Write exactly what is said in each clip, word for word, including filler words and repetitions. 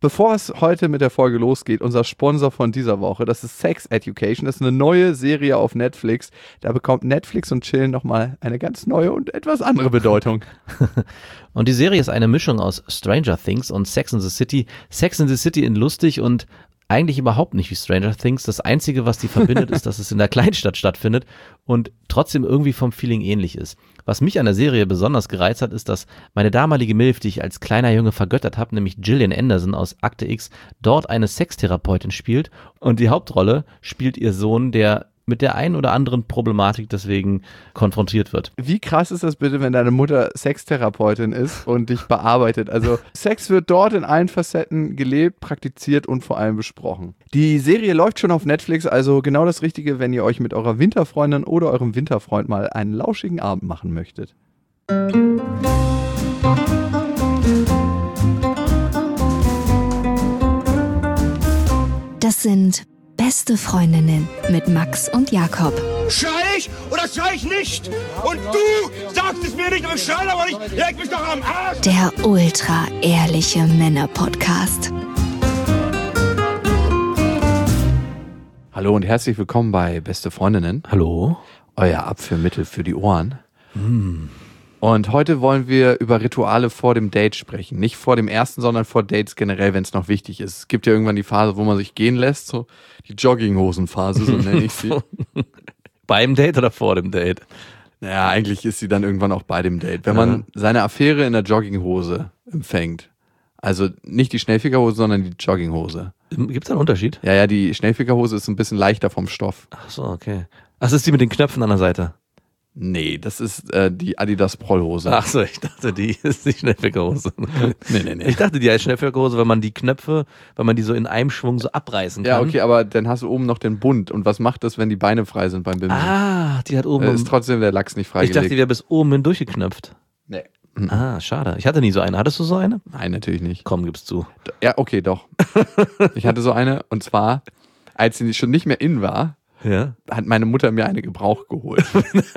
Bevor es heute mit der Folge losgeht, unser Sponsor von dieser Woche, das ist Sex Education. Das ist eine neue Serie auf Netflix. Da bekommt Netflix und Chillen nochmal eine ganz neue und etwas andere Bedeutung. Und die Serie ist eine Mischung aus Stranger Things und Sex and the City. Sex and the City in lustig und eigentlich überhaupt nicht wie Stranger Things. Das Einzige, was die verbindet, ist, dass es in der Kleinstadt stattfindet und trotzdem irgendwie vom Feeling ähnlich ist. Was mich an der Serie besonders gereizt hat, ist, dass meine damalige Milf, die ich als kleiner Junge vergöttert habe, nämlich Gillian Anderson aus Akte X, dort eine Sextherapeutin spielt und die Hauptrolle spielt ihr Sohn, der mit der einen oder anderen Problematik deswegen konfrontiert wird. Wie krass ist das bitte, wenn deine Mutter Sextherapeutin ist und dich bearbeitet? Also Sex wird dort in allen Facetten gelebt, praktiziert und vor allem besprochen. Die Serie läuft schon auf Netflix, also genau das Richtige, wenn ihr euch mit eurer Winterfreundin oder eurem Winterfreund mal einen lauschigen Abend machen möchtet. Das sind Beste Freundinnen mit Max und Jakob. Schrei ich oder schrei ich nicht? Und du sagst es mir nicht, aber ich schrei aber nicht. Leg mich doch am Arsch. Der ultra-ehrliche Männer-Podcast. Hallo und herzlich willkommen bei Beste Freundinnen. Hallo. Euer Abführmittel für die Ohren. Mm. Und heute wollen wir über Rituale vor dem Date sprechen. Nicht vor dem ersten, sondern vor Dates generell, wenn es noch wichtig ist. Es gibt ja irgendwann die Phase, wo man sich gehen lässt, so die Jogginghosenphase, so nenne ich sie. Beim Date oder vor dem Date? Naja, eigentlich ist sie dann irgendwann auch bei dem Date. Wenn man Ja. seine Affäre in der Jogginghose empfängt, also nicht die Schnellfickerhose, sondern die Jogginghose. Gibt es einen Unterschied? Ja, ja, die Schnellfickerhose ist ein bisschen leichter vom Stoff. Ach so, okay. Ach, das ist die mit den Knöpfen an der Seite. Nee, das ist äh, die Adidas Prollhose. Ach so, ich dachte, die ist die Schnellfickerhose. nee, nee, nee. Ich dachte, die heißt Schnellfickerhose, weil man die Knöpfe, weil man die so in einem Schwung so abreißen kann. Ja, okay, aber dann hast du oben noch den Bund. Und was macht das, wenn die Beine frei sind beim Bimsen? Ah, die hat oben... Äh, ist trotzdem der Lachs nicht ich freigelegt. dachte, die wäre bis oben hin durchgeknöpft. Nee. Ah, schade. Ich hatte nie so eine. Hattest du so eine? Nein, natürlich nicht. Komm, gib's zu. Ja, okay, doch. Ich hatte so eine und zwar, als sie schon nicht mehr in war, Ja. hat meine Mutter mir eine Gebrauch geholt.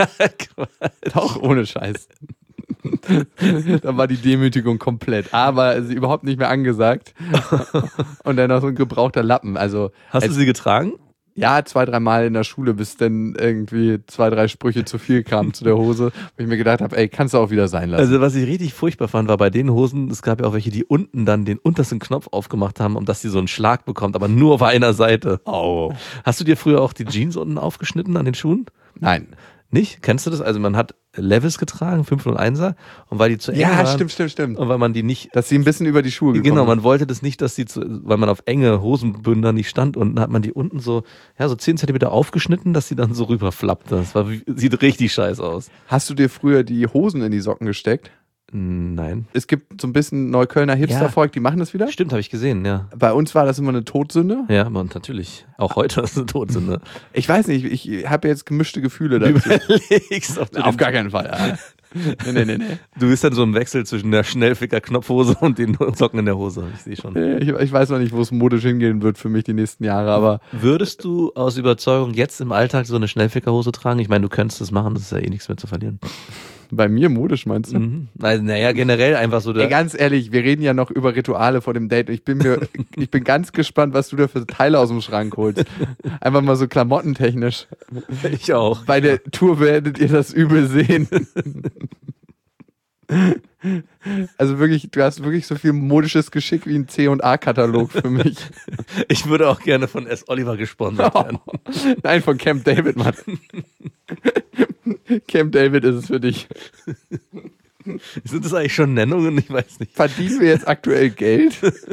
Doch, ohne Scheiß. Da war die Demütigung komplett. Aber sie überhaupt nicht mehr angesagt. Und dann noch so ein gebrauchter Lappen. Also, Hast als, du sie getragen? ja, zwei, drei Mal in der Schule, bis dann irgendwie zwei, drei Sprüche zu viel kamen zu der Hose. Wo ich mir gedacht habe, ey, kannst du auch wieder sein lassen. Also was ich richtig furchtbar fand, war bei den Hosen, es gab ja auch welche, die unten dann den untersten Knopf aufgemacht haben, um dass sie so einen Schlag bekommt, aber nur auf einer Seite. Oh. Hast du dir früher auch die Jeans unten aufgeschnitten an den Schuhen? Nein. Nicht? Kennst du das? Also man hat Levis getragen, fünf null einser, und weil die zu eng Ja, waren, stimmt, stimmt, stimmt. und weil man die nicht... Dass sie ein bisschen über die Schuhe gekommen Genau, sind. man wollte das nicht, dass sie, zu, weil man auf enge Hosenbünder nicht stand, und dann hat man die unten so, ja, so zehn Zentimeter aufgeschnitten, dass sie dann so rüberflappte. Das war, wie- sieht richtig scheiße aus. Hast du dir früher die Hosen in die Socken gesteckt? Nein. Es gibt so ein bisschen Neuköllner Hipstervolk, die machen das wieder. Stimmt, habe ich gesehen, ja. Bei uns war das immer eine Todsünde. Ja, aber natürlich. Auch heute ist eine Todsünde. Ich weiß nicht, ich habe jetzt gemischte Gefühle dazu. Überlegst, ob du Auf den- gar keinen Fall. Ja. Nee, nee, nee, nee. Du bist dann so im Wechsel zwischen der Schnellficker-Knopfhose und den Socken in der Hose. Ich sehe schon. Ich, ich weiß noch nicht, wo es modisch hingehen wird für mich die nächsten Jahre, aber Würdest du aus Überzeugung jetzt im Alltag so eine Schnellfickerhose tragen? Ich meine, du könntest das machen, das ist ja eh nichts mehr zu verlieren. bei mir modisch meinst du? Mhm. Also, naja, generell einfach so. Ey, ganz ehrlich, wir reden ja noch über Rituale vor dem Date. Ich bin mir, ich bin ganz gespannt, was du da für Teile aus dem Schrank holst. Einfach mal so klamottentechnisch. Ich auch. Bei der Tour werdet ihr das übel sehen. Also wirklich, du hast wirklich so viel modisches Geschick wie ein C und A-Katalog für mich. Ich würde auch gerne von S. Oliver gesponsert werden. Nein, von Camp David, Mann. Camp David ist es für dich. Sind das eigentlich schon Nennungen? Ich weiß nicht. Verdienen wir jetzt aktuell Geld?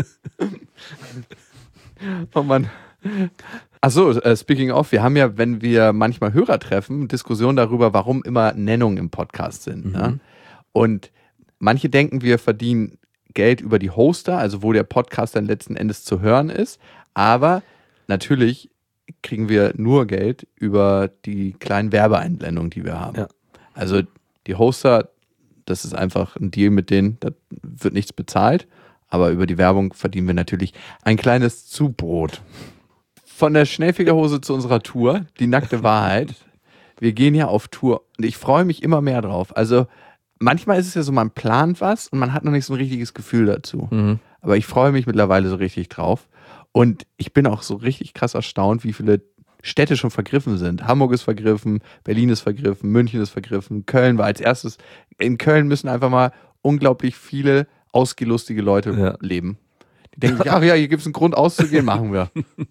Oh Mann. Achso, äh, speaking of, wir haben ja, wenn wir manchmal Hörer treffen, Diskussionen darüber, warum immer Nennungen im Podcast sind. Mhm. Ne? Und manche denken, wir verdienen Geld über die Hoster, also wo der Podcast dann letzten Endes zu hören ist. Aber natürlich kriegen wir nur Geld über die kleinen Werbeeinblendungen, die wir haben. Ja. Also die Hoster, das ist einfach ein Deal mit denen, da wird nichts bezahlt. Aber über die Werbung verdienen wir natürlich ein kleines Zubrot. Von der Schnellfickerhose zu unserer Tour, die nackte Wahrheit. Wir gehen ja auf Tour und ich freue mich immer mehr drauf. Also manchmal ist es ja so, man plant was und man hat noch nicht so ein richtiges Gefühl dazu. Mhm. aber ich freue mich mittlerweile so richtig drauf. Und ich bin auch so richtig krass erstaunt, wie viele Städte schon vergriffen sind. Hamburg ist vergriffen, Berlin ist vergriffen, München ist vergriffen, Köln war als erstes. In Köln müssen einfach mal unglaublich viele ausgelustige Leute Ja. leben. Die denken sich, ach ja, hier gibt es einen Grund auszugehen, machen wir.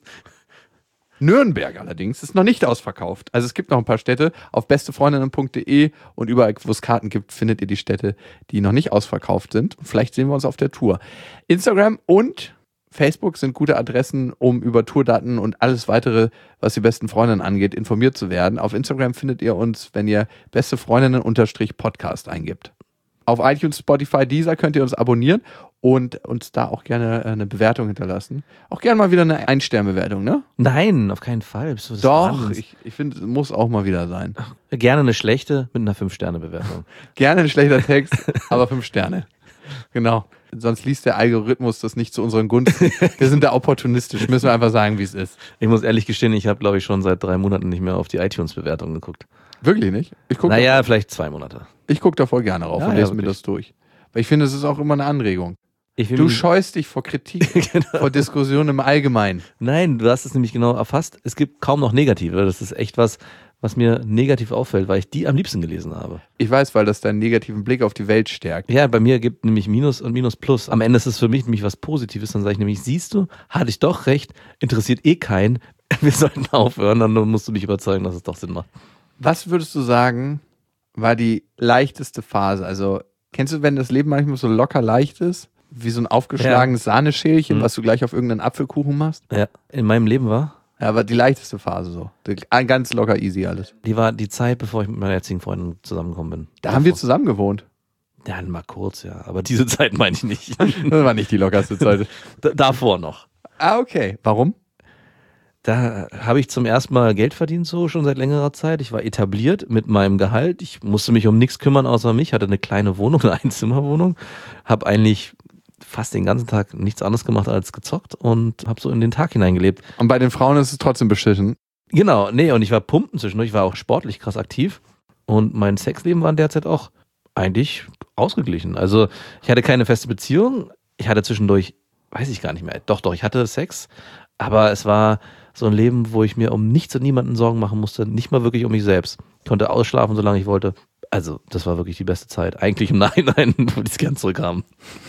Nürnberg allerdings ist noch nicht ausverkauft. Also es gibt noch ein paar Städte. Auf bestefreundinnen punkt de und überall, wo es Karten gibt, findet ihr die Städte, die noch nicht ausverkauft sind. Vielleicht sehen wir uns auf der Tour. Instagram und Facebook sind gute Adressen, um über Tourdaten und alles weitere, was die besten Freundinnen angeht, informiert zu werden. Auf Instagram findet ihr uns, wenn ihr bestefreundinnen-podcast eingibt. Auf iTunes, Spotify, Deezer könnt ihr uns abonnieren und uns da auch gerne eine Bewertung hinterlassen. Auch gerne mal wieder eine Ein-Stern-Bewertung, ne? Nein, auf keinen Fall. Bist du des Doch, Wahnsinns? ich, ich finde, es muss auch mal wieder sein. Gerne eine schlechte mit einer fünf Sterne Bewertung. Gerne ein schlechter Text, aber fünf Sterne. Genau. Sonst liest der Algorithmus das nicht zu unseren Gunsten. Wir sind da opportunistisch, müssen wir einfach sagen, wie es ist. Ich muss ehrlich gestehen, ich habe, glaube ich, schon seit drei Monaten nicht mehr auf die iTunes-Bewertung geguckt. Wirklich nicht? Ich gucke Naja, da, vielleicht zwei Monate. ich guck da voll gerne rauf Ja, und ja, lese mir wirklich. das durch. Weil ich finde, es ist auch immer eine Anregung. Ich will Du mich- scheust dich vor Kritik, Genau. vor Diskussionen im Allgemeinen. Nein, du hast es nämlich genau erfasst. Es gibt kaum noch Negative. Das ist echt was, was mir negativ auffällt, weil ich die am liebsten gelesen habe. Ich weiß, weil das deinen negativen Blick auf die Welt stärkt. Ja, bei mir gibt nämlich Minus und Minus Plus. Am Ende ist es für mich nämlich was Positives. Dann sage ich nämlich, siehst du, hatte ich doch recht, interessiert eh keinen. Wir sollten aufhören, dann musst du mich überzeugen, dass es doch Sinn macht. Was würdest du sagen, war die leichteste Phase? Also, kennst du, wenn das Leben manchmal so locker leicht ist? Wie so ein aufgeschlagenes Sahneschälchen, Mhm. was du gleich auf irgendeinen Apfelkuchen machst? Ja, in meinem Leben war, Ja, aber die leichteste Phase so. Die- Ganz locker easy alles. die war die Zeit, bevor ich mit meiner jetzigen Freundin zusammengekommen bin. Da haben wir zusammen gewohnt. Ja, mal kurz, ja. Aber diese Zeit meine ich nicht. Das war nicht die lockerste Zeit. D- davor noch. Ah, okay. Warum? Da habe ich zum ersten Mal Geld verdient, so schon seit längerer Zeit. Ich war etabliert mit meinem Gehalt. Ich musste mich um nichts kümmern außer mich. Hatte eine kleine Wohnung, eine Einzimmerwohnung. Habe eigentlich fast den ganzen Tag nichts anderes gemacht als gezockt und habe so in den Tag hineingelebt. Und bei den Frauen ist es trotzdem beschissen. Genau, nee, und ich war pumpen zwischendurch. Ich war auch sportlich krass aktiv. Und mein Sexleben war in der Zeit auch eigentlich ausgeglichen. Also ich hatte keine feste Beziehung. Ich hatte zwischendurch, weiß ich gar nicht mehr. Doch, doch, ich hatte Sex. Aber es war so ein Leben, wo ich mir um nichts und niemanden Sorgen machen musste. Nicht mal wirklich um mich selbst. Ich konnte ausschlafen, solange ich wollte. Also, das war wirklich die beste Zeit. Eigentlich im Nachhinein würde ich es gern zurückhaben.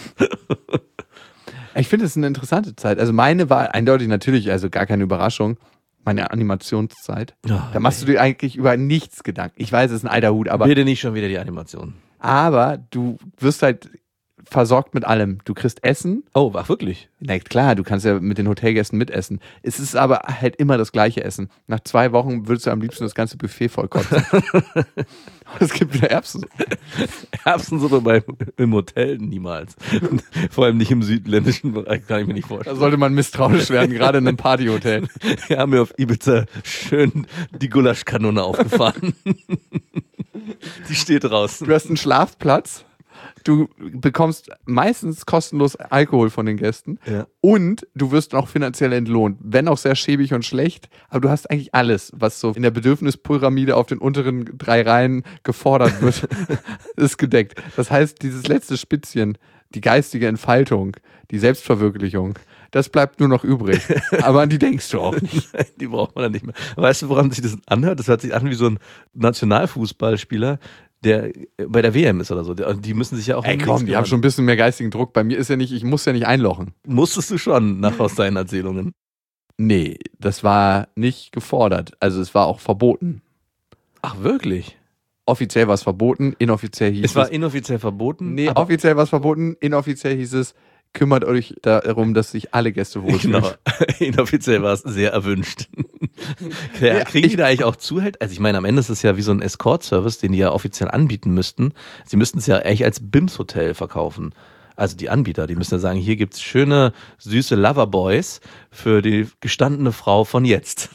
Ich finde es eine interessante Zeit. Also meine war eindeutig natürlich, also gar keine Überraschung, meine Animationszeit. Ja, Da machst du dir eigentlich über nichts Gedanken. Ich weiß, es ist ein alter Hut, aber, Bitte nicht schon wieder die Animation. aber du wirst halt versorgt mit allem. Du kriegst Essen. Oh, ach wirklich? Na klar, du kannst ja mit den Hotelgästen mitessen. Es ist aber halt immer das gleiche Essen. Nach zwei Wochen würdest du am liebsten das ganze Buffet vollkotzen. Es gibt wieder Erbsen. Erbsensuppe beim, im Hotel niemals. Vor allem nicht im südländischen Bereich, kann ich mir nicht Da vorstellen. sollte man misstrauisch werden, gerade in einem Partyhotel. Wir haben mir auf Ibiza schön die Gulaschkanone aufgefahren. Die steht draußen. Du hast einen Schlafplatz. Du bekommst meistens kostenlos Alkohol von den Gästen Ja. und du wirst noch finanziell entlohnt, wenn auch sehr schäbig und schlecht, aber du hast eigentlich alles, was so in der Bedürfnispyramide auf den unteren drei Reihen gefordert wird, ist gedeckt. Das heißt, dieses letzte Spitzchen, die geistige Entfaltung, die Selbstverwirklichung, das bleibt nur noch übrig. Aber an die denkst du auch nicht. Die braucht man dann nicht mehr. Weißt du, woran sich das anhört? Das hört sich an wie so ein Nationalfußballspieler, der bei der W M ist oder so. Die müssen sich ja auch... Ey um komm, nichts die haben kümmern. schon ein bisschen mehr geistigen Druck. Bei mir ist ja nicht, ich muss ja nicht einlochen. Musstest du schon, nach aus deinen Erzählungen. Nee, das war nicht gefordert. Also es war auch verboten. Ach, wirklich? Offiziell war es verboten, inoffiziell hieß es. Es war inoffiziell verboten. nee, aber offiziell war es verboten, inoffiziell hieß es, kümmert euch darum, dass sich alle Gäste wohlfühlen. Genau. Inoffiziell war es sehr erwünscht. Ja, Ja, kriegen ich- die da eigentlich auch Zuhalt? Also ich meine, am Ende ist es ja wie so ein Escort-Service, den die ja offiziell anbieten müssten. Sie müssten es ja eigentlich als B I M S-Hotel verkaufen. Also die Anbieter, die müssen ja sagen, hier gibt's schöne, süße Loverboys für die gestandene Frau von jetzt.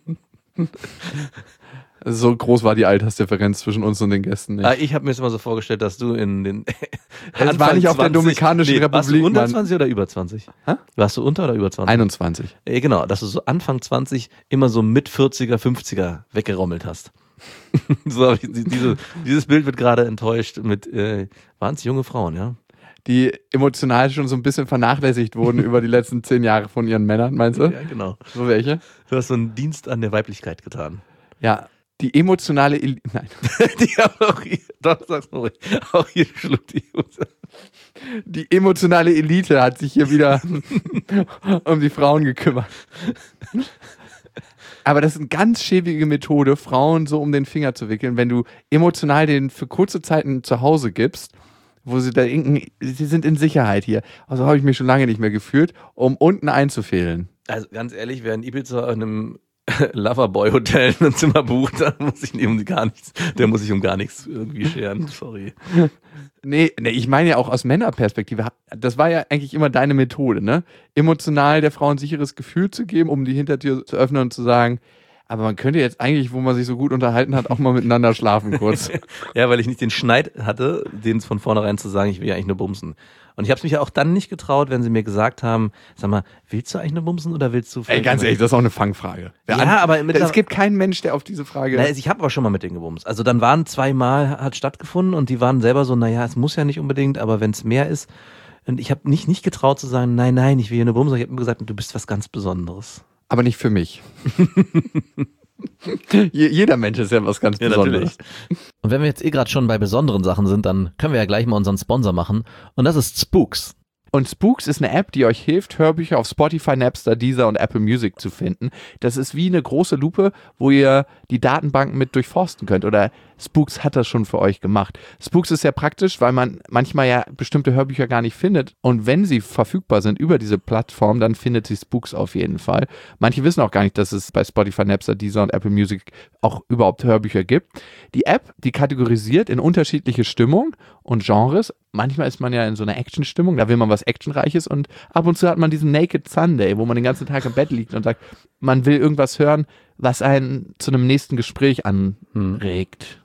So groß war die Altersdifferenz zwischen uns und den Gästen nicht. Ah, ich habe mir jetzt immer so vorgestellt, dass du in den Es war nicht auf der Dominikanischen Warst du Republik, unter Mann. zwanzig oder über zwanzig? Hä? Warst du unter oder über zwanzig? einundzwanzig. Äh, Genau, dass du so Anfang zwanzig immer so mit vierziger, fünfziger weggerommelt hast. So, hab ich- diese, dieses Bild wird gerade enttäuscht mit, äh, waren es junge Frauen, ja? die emotional schon so ein bisschen vernachlässigt wurden über die letzten zehn Jahre von ihren Männern, meinst du? Ja, genau. So welche? Du hast so einen Dienst an der Weiblichkeit getan. Ja, die emotionale Elite. Nein. Die haben auch hier, doch, sag's mal ruhig, auch hier schluckt die Die emotionale Elite hat sich hier wieder um die Frauen gekümmert. Aber das ist eine ganz schäbige Methode, Frauen so um den Finger zu wickeln, wenn du emotional denen für kurze Zeit ein Zuhause gibst, wo sie da denken, sie sind in Sicherheit hier. Also habe ich mich schon lange nicht mehr gefühlt, um unten einzufehlen. Also ganz ehrlich, wer in Ibiza in einem Loverboy-Hotel ein Zimmer bucht, dann muss ich um gar nichts, der muss sich um gar nichts irgendwie scheren, sorry. Nee, nee, ich meine ja auch aus Männerperspektive. Das war ja eigentlich immer deine Methode, ne? Emotional der Frau ein sicheres Gefühl zu geben, um die Hintertür zu öffnen und zu sagen, aber man könnte jetzt eigentlich, wo man sich so gut unterhalten hat, auch mal miteinander schlafen kurz. Ja, weil ich nicht den Schneid hatte, denen von vornherein zu sagen, ich will ja eigentlich nur bumsen. Und ich habe es mich ja auch dann nicht getraut, wenn sie mir gesagt haben, sag mal, willst du eigentlich nur bumsen oder willst du... Ey, ganz ehrlich, das ist auch eine Fangfrage. Ja, an, aber... Es gibt keinen Mensch, der auf diese Frage... Na, ich habe aber schon mal mit denen gebumst. Also dann waren zweimal, hat stattgefunden und die waren selber so, naja, es muss ja nicht unbedingt, aber wenn es mehr ist... Und ich habe nicht, nicht getraut zu sagen, nein, nein, ich will hier nur bumsen. Ich habe immer gesagt, du bist was ganz Besonderes. Aber nicht für mich. Jeder Mensch ist ja was ganz ja, Besonderes. Natürlich. Und wenn wir jetzt eh gerade schon bei besonderen Sachen sind, dann können wir ja gleich mal unseren Sponsor machen. Und das ist Spooks. Und Spooks ist eine App, die euch hilft, Hörbücher auf Spotify, Napster, Deezer und Apple Music zu finden. Das ist wie eine große Lupe, wo ihr die Datenbanken mit durchforsten könnt. Oder Spooks hat das schon für euch gemacht. Spooks ist sehr praktisch, weil man manchmal ja bestimmte Hörbücher gar nicht findet. Und wenn sie verfügbar sind über diese Plattform, dann findet sie Spooks auf jeden Fall. Manche wissen auch gar nicht, dass es bei Spotify, Napster, Deezer und Apple Music auch überhaupt Hörbücher gibt. Die App, die kategorisiert in unterschiedliche Stimmungen und Genres. Manchmal ist man ja in so einer Action-Stimmung, da will man was Actionreiches und ab und zu hat man diesen Naked Sunday, wo man den ganzen Tag im Bett liegt und sagt, man will irgendwas hören, was einen zu einem nächsten Gespräch anregt.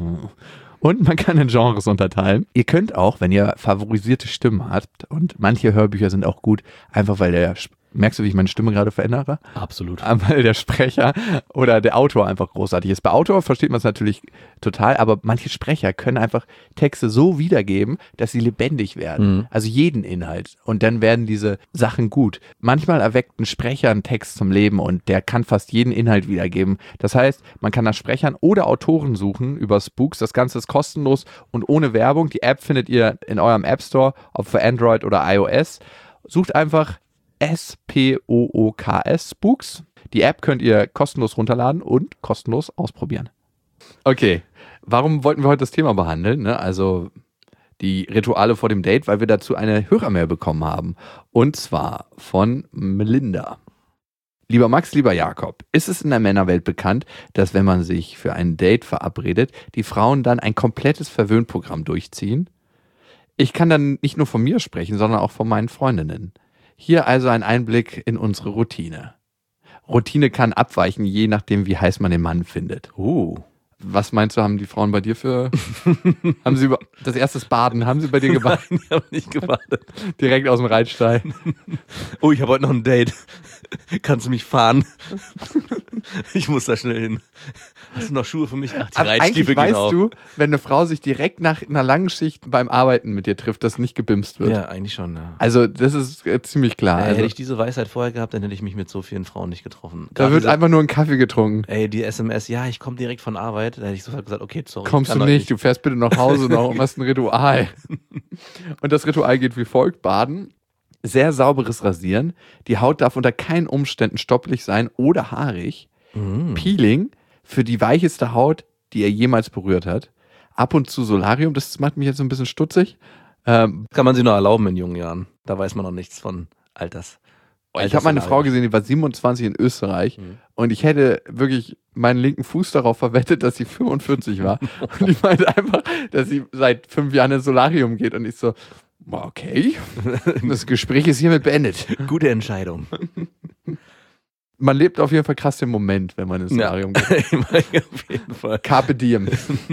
Und man kann in Genres unterteilen. Ihr könnt auch, wenn ihr favorisierte Stimmen habt, und manche Hörbücher sind auch gut, einfach weil der... Merkst du, wie ich meine Stimme gerade verändere? Absolut. Weil der Sprecher oder der Autor einfach großartig ist. Bei Autor versteht man es natürlich total, aber manche Sprecher können einfach Texte so wiedergeben, dass sie lebendig werden. Mhm. Also jeden Inhalt. Und dann werden diese Sachen gut. Manchmal erweckt ein Sprecher einen Text zum Leben und der kann fast jeden Inhalt wiedergeben. Das heißt, man kann nach Sprechern oder Autoren suchen über Spooks. Das Ganze ist kostenlos und ohne Werbung. Die App findet ihr in eurem App Store, ob für Android oder iOS. Sucht einfach S P O O K S, Spooks. Die App könnt ihr kostenlos runterladen und kostenlos ausprobieren. Okay, warum wollten wir heute das Thema behandeln? Ne? Also die Rituale vor dem Date, weil wir dazu eine Hörermail bekommen haben. Und zwar von Melinda. Lieber Max, lieber Jakob, ist es in der Männerwelt bekannt, dass wenn man sich für ein Date verabredet, die Frauen dann ein komplettes Verwöhnprogramm durchziehen? Ich kann dann nicht nur von mir sprechen, sondern auch von meinen Freundinnen. Hier also ein Einblick in unsere Routine. Routine kann abweichen, je nachdem, wie heiß man den Mann findet. Oh. Was meinst du, haben die Frauen bei dir für... haben sie über das erste Baden, haben sie bei dir gebadet? Nein, ich habe nicht gebadet. Direkt aus dem Reitstall. Oh, ich habe heute noch ein Date. Kannst du mich fahren? Ich muss da schnell hin. Hast du noch Schuhe für mich? Ach, die Aber Reitstiefel eigentlich gehen weißt auch. du, wenn eine Frau sich direkt nach einer langen Schicht beim Arbeiten mit dir trifft, dass nicht gebimst wird. Ja, eigentlich schon. Ja. Also das ist äh, ziemlich klar. Ey, also, hätte ich diese Weisheit vorher gehabt, dann hätte ich mich mit so vielen Frauen nicht getroffen. da Gerade wird diese, einfach nur ein Kaffee getrunken. ey, die S M S, ja, ich komme direkt von Arbeit. Da hätte ich sofort gesagt, okay, sorry. Kommst du kann nicht, du fährst bitte nach Hause noch und machst ein Ritual. Und das Ritual geht wie folgt: Baden, sehr sauberes Rasieren, die Haut darf unter keinen Umständen stoppelig sein oder haarig, Mhm. Peeling für die weicheste Haut, die er jemals berührt hat, ab und zu Solarium, das macht mich jetzt so ein bisschen stutzig. Ähm, Kann man sich noch erlauben in jungen Jahren. Da weiß man noch nichts von Alters. ich habe mal eine Frau gesehen, die war siebenundzwanzig in Österreich Mhm. und ich hätte wirklich meinen linken Fuß darauf verwettet, dass sie fünfundvierzig war. Und ich meinte einfach, dass sie seit fünf Jahren ins Solarium geht und ich so, okay, das Gespräch ist hiermit beendet. Gute Entscheidung. Man lebt auf jeden Fall krass den Moment, wenn man ins Solarium geht. Auf jeden Fall. Carpe diem.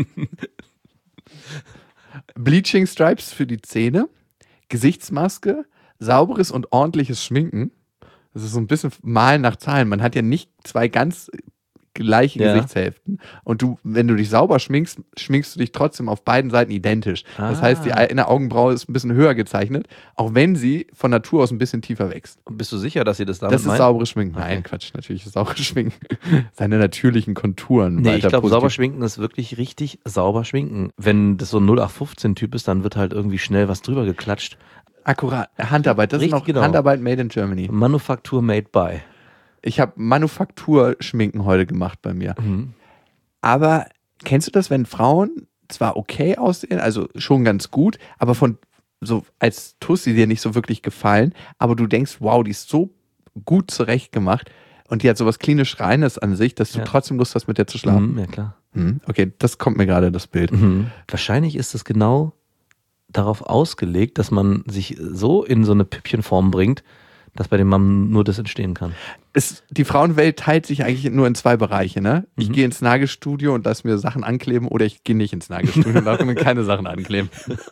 Bleaching Stripes für die Zähne, Gesichtsmaske, sauberes und ordentliches Schminken. Das ist so ein bisschen Malen nach Zahlen. Man hat ja nicht zwei ganz gleiche Ja. Gesichtshälften. Und du, wenn du dich sauber schminkst, schminkst du dich trotzdem auf beiden Seiten identisch. Das Ah. heißt, die eine Augenbraue ist ein bisschen höher gezeichnet, auch wenn sie von Natur aus ein bisschen tiefer wächst. Bist du sicher, dass ihr das damit Das ist meint? sauberes Schminken. Okay. Nein, Quatsch, natürlich ist sauberes Schminken. Seine natürlichen Konturen. Nee, ich weiter glaube, positiv- sauber schminken ist wirklich richtig sauber schminken. Wenn das so ein null acht fünfzehn Typ ist, dann wird halt irgendwie schnell was drüber geklatscht. Akkurat. Handarbeit, das Richtig, ist noch genau. Handarbeit made in Germany. Manufaktur made by. Ich habe Manufakturschminken heute gemacht bei mir. Mhm. Aber kennst du das, wenn Frauen zwar okay aussehen, also schon ganz gut, aber von so als Tussi dir nicht so wirklich gefallen, aber du denkst, wow, die ist so gut zurechtgemacht und die hat sowas klinisch Reines an sich, dass du Ja. trotzdem Lust hast, mit der zu schlafen. Mhm, ja, klar. Hm, okay, das kommt mir gerade, das Bild. Mhm. Wahrscheinlich ist es genau darauf ausgelegt, dass man sich so in so eine Püppchenform bringt, dass bei dem Mann nur das entstehen kann. Es, die Frauenwelt teilt sich eigentlich nur in zwei Bereiche, ne? Ich Mhm. gehe ins Nagelstudio und lass mir Sachen ankleben oder ich gehe nicht ins Nagelstudio und lasse mir keine Sachen ankleben.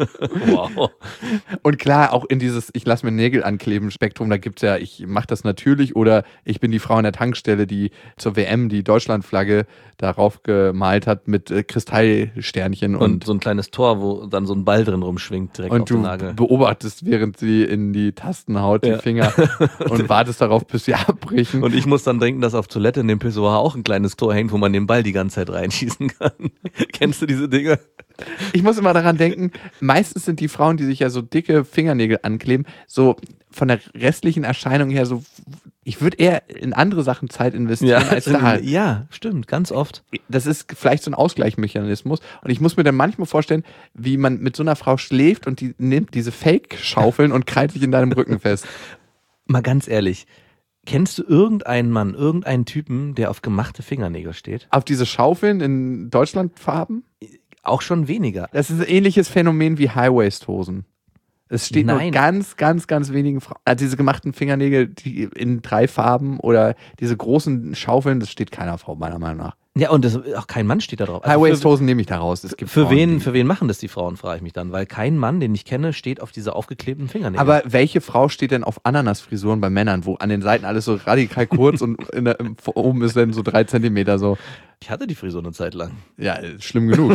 Wow. Und klar, auch in dieses ich lasse mir Nägel ankleben Spektrum, da gibt's ja, ich mache das natürlich oder ich bin die Frau an der Tankstelle, die zur W M die Deutschlandflagge darauf gemalt hat mit äh, Kristallsternchen Und, und, so ein kleines Tor, wo dann so ein Ball drin rumschwingt, direkt und, auf den du Nagel. beobachtest, während sie in die Tasten haut, Ja. die Finger und wartest darauf, bis sie abbrechen. Und ich muss dann denken, dass auf Toilette in dem Pissoir auch ein kleines Tor hängt, wo man den Ball die ganze Zeit reinschießen kann. Kennst du diese Dinge? Ich muss immer daran denken, meistens sind die Frauen, die sich ja so dicke Fingernägel ankleben, so von der restlichen Erscheinung her so, ich würde eher in andere Sachen Zeit investieren als da. ja, stimmt, ganz oft. Das ist vielleicht so ein Ausgleichsmechanismus und ich muss mir dann manchmal vorstellen, wie man mit so einer Frau schläft und die nimmt diese Fake-Schaufeln und krallt sich in deinem Rücken fest. Mal ganz ehrlich, kennst du irgendeinen Mann, irgendeinen Typen, der auf gemachte Fingernägel steht? Auf diese Schaufeln in Deutschlandfarben? Auch schon weniger. Das ist ein ähnliches Phänomen wie High-Waist-Hosen. Es steht nur Nein. ganz, ganz, ganz wenigen Frauen. Also diese gemachten Fingernägel die in drei Farben oder diese großen Schaufeln, das steht keiner Frau, meiner Meinung nach. Ja, und das, auch kein Mann steht da drauf. Also High-Waist-Hosen nehme ich da raus. Es für, gibt für, Frauen, wen, die- für wen machen das die Frauen, frage ich mich dann. Weil kein Mann, den ich kenne, steht auf diese aufgeklebten Fingernägel. Aber welche Frau steht denn auf Ananasfrisuren bei Männern, wo an den Seiten alles so radikal kurz und in der, im, oben ist dann so drei Zentimeter so. ich hatte die Frisur eine Zeit lang. Ja, schlimm genug.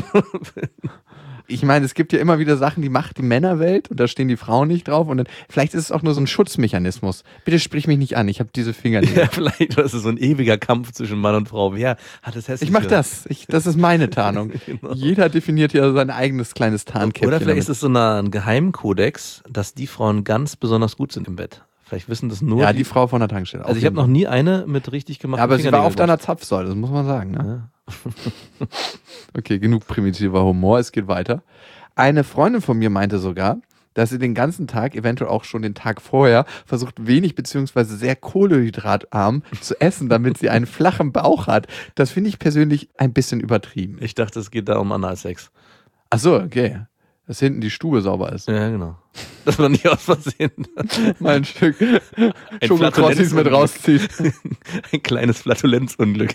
Ich meine, es gibt ja immer wieder Sachen, die macht die Männerwelt und da stehen die Frauen nicht drauf und dann, vielleicht ist es auch nur so ein Schutzmechanismus. Bitte sprich mich nicht an, ich habe diese Fingernägel. Ja, vielleicht das ist so ein ewiger Kampf zwischen Mann und Frau. Wer hat das hässlich? Ich mach das. Ich, das ist meine Tarnung. Genau. Jeder definiert ja sein eigenes kleines Tarnkäppchen. Oder vielleicht ist damit. es so eine, ein Geheimkodex, dass die Frauen ganz besonders gut sind im Bett. Vielleicht wissen das nur ja, die, die Frau von der Tankstelle. Also auf ich habe jeden noch Fall. nie eine mit richtig gemachten Ja, aber sie war auf Fingernägeln deiner Zapfsäule, das muss man sagen. Ne? Ja. Okay, genug primitiver Humor, es geht weiter. Eine Freundin von mir meinte sogar, dass sie den ganzen Tag, eventuell auch schon den Tag vorher, versucht wenig beziehungsweise sehr kohlenhydratarm zu essen, damit sie einen flachen Bauch hat. Das finde ich persönlich ein bisschen übertrieben. Ich dachte, es geht da um Analsex. Ach so, okay. Dass hinten die Stube sauber ist. Ja, genau. Dass man nicht aus Versehen Mal ein Stück Ein Schokokrossis mit Flatulenzunglück. rauszieht. ein kleines Flatulenzunglück.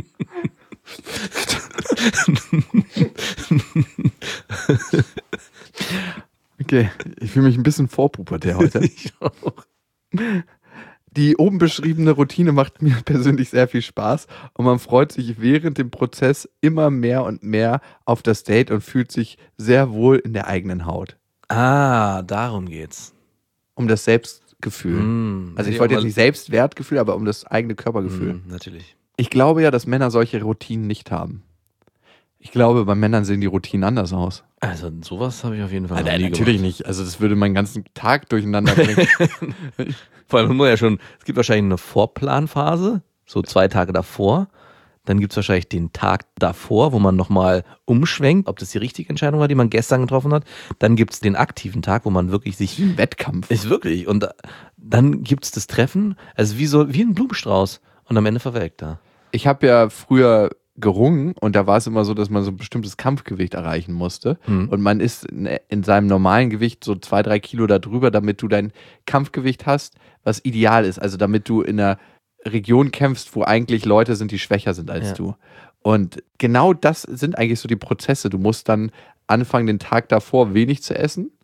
Okay, ich fühle mich ein bisschen vorpubertär heute. Ich auch. Die oben beschriebene Routine macht mir persönlich sehr viel Spaß und man freut sich während dem Prozess immer mehr und mehr auf das Date und fühlt sich sehr wohl in der eigenen Haut. Ah, darum geht's. Um das Selbstgefühl. Mm, Also ich ja, wollte jetzt aber- nicht Selbstwertgefühl, aber um das eigene Körpergefühl. Mm, natürlich. Ich glaube ja, dass Männer solche Routinen nicht haben. Ich glaube, bei Männern sehen die Routinen anders aus. Also sowas habe ich auf jeden Fall noch Alter, nie natürlich gemacht. nicht. Also das würde meinen ganzen Tag durcheinander bringen. Vor allem muss ja schon, es gibt wahrscheinlich eine Vorplanphase, so zwei Tage davor. Dann gibt es wahrscheinlich den Tag davor, wo man nochmal umschwenkt, ob das die richtige Entscheidung war, die man gestern getroffen hat. Dann gibt es den aktiven Tag, wo man wirklich sich... Wie ein Wettkampf. Ist wirklich. Und dann gibt es das Treffen, also wie so wie ein Blumenstrauß. Und am Ende verwelkt er. Ich habe ja früher gerungen und da war es immer so, dass man so ein bestimmtes Kampfgewicht erreichen musste Mhm. und man ist in, in seinem normalen Gewicht so zwei, drei Kilo da drüber, damit du dein Kampfgewicht hast, was ideal ist, also damit du in einer Region kämpfst, wo eigentlich Leute sind, die schwächer sind als Ja. du. Und genau das sind eigentlich so die Prozesse. Du musst dann anfangen, den Tag davor wenig zu essen,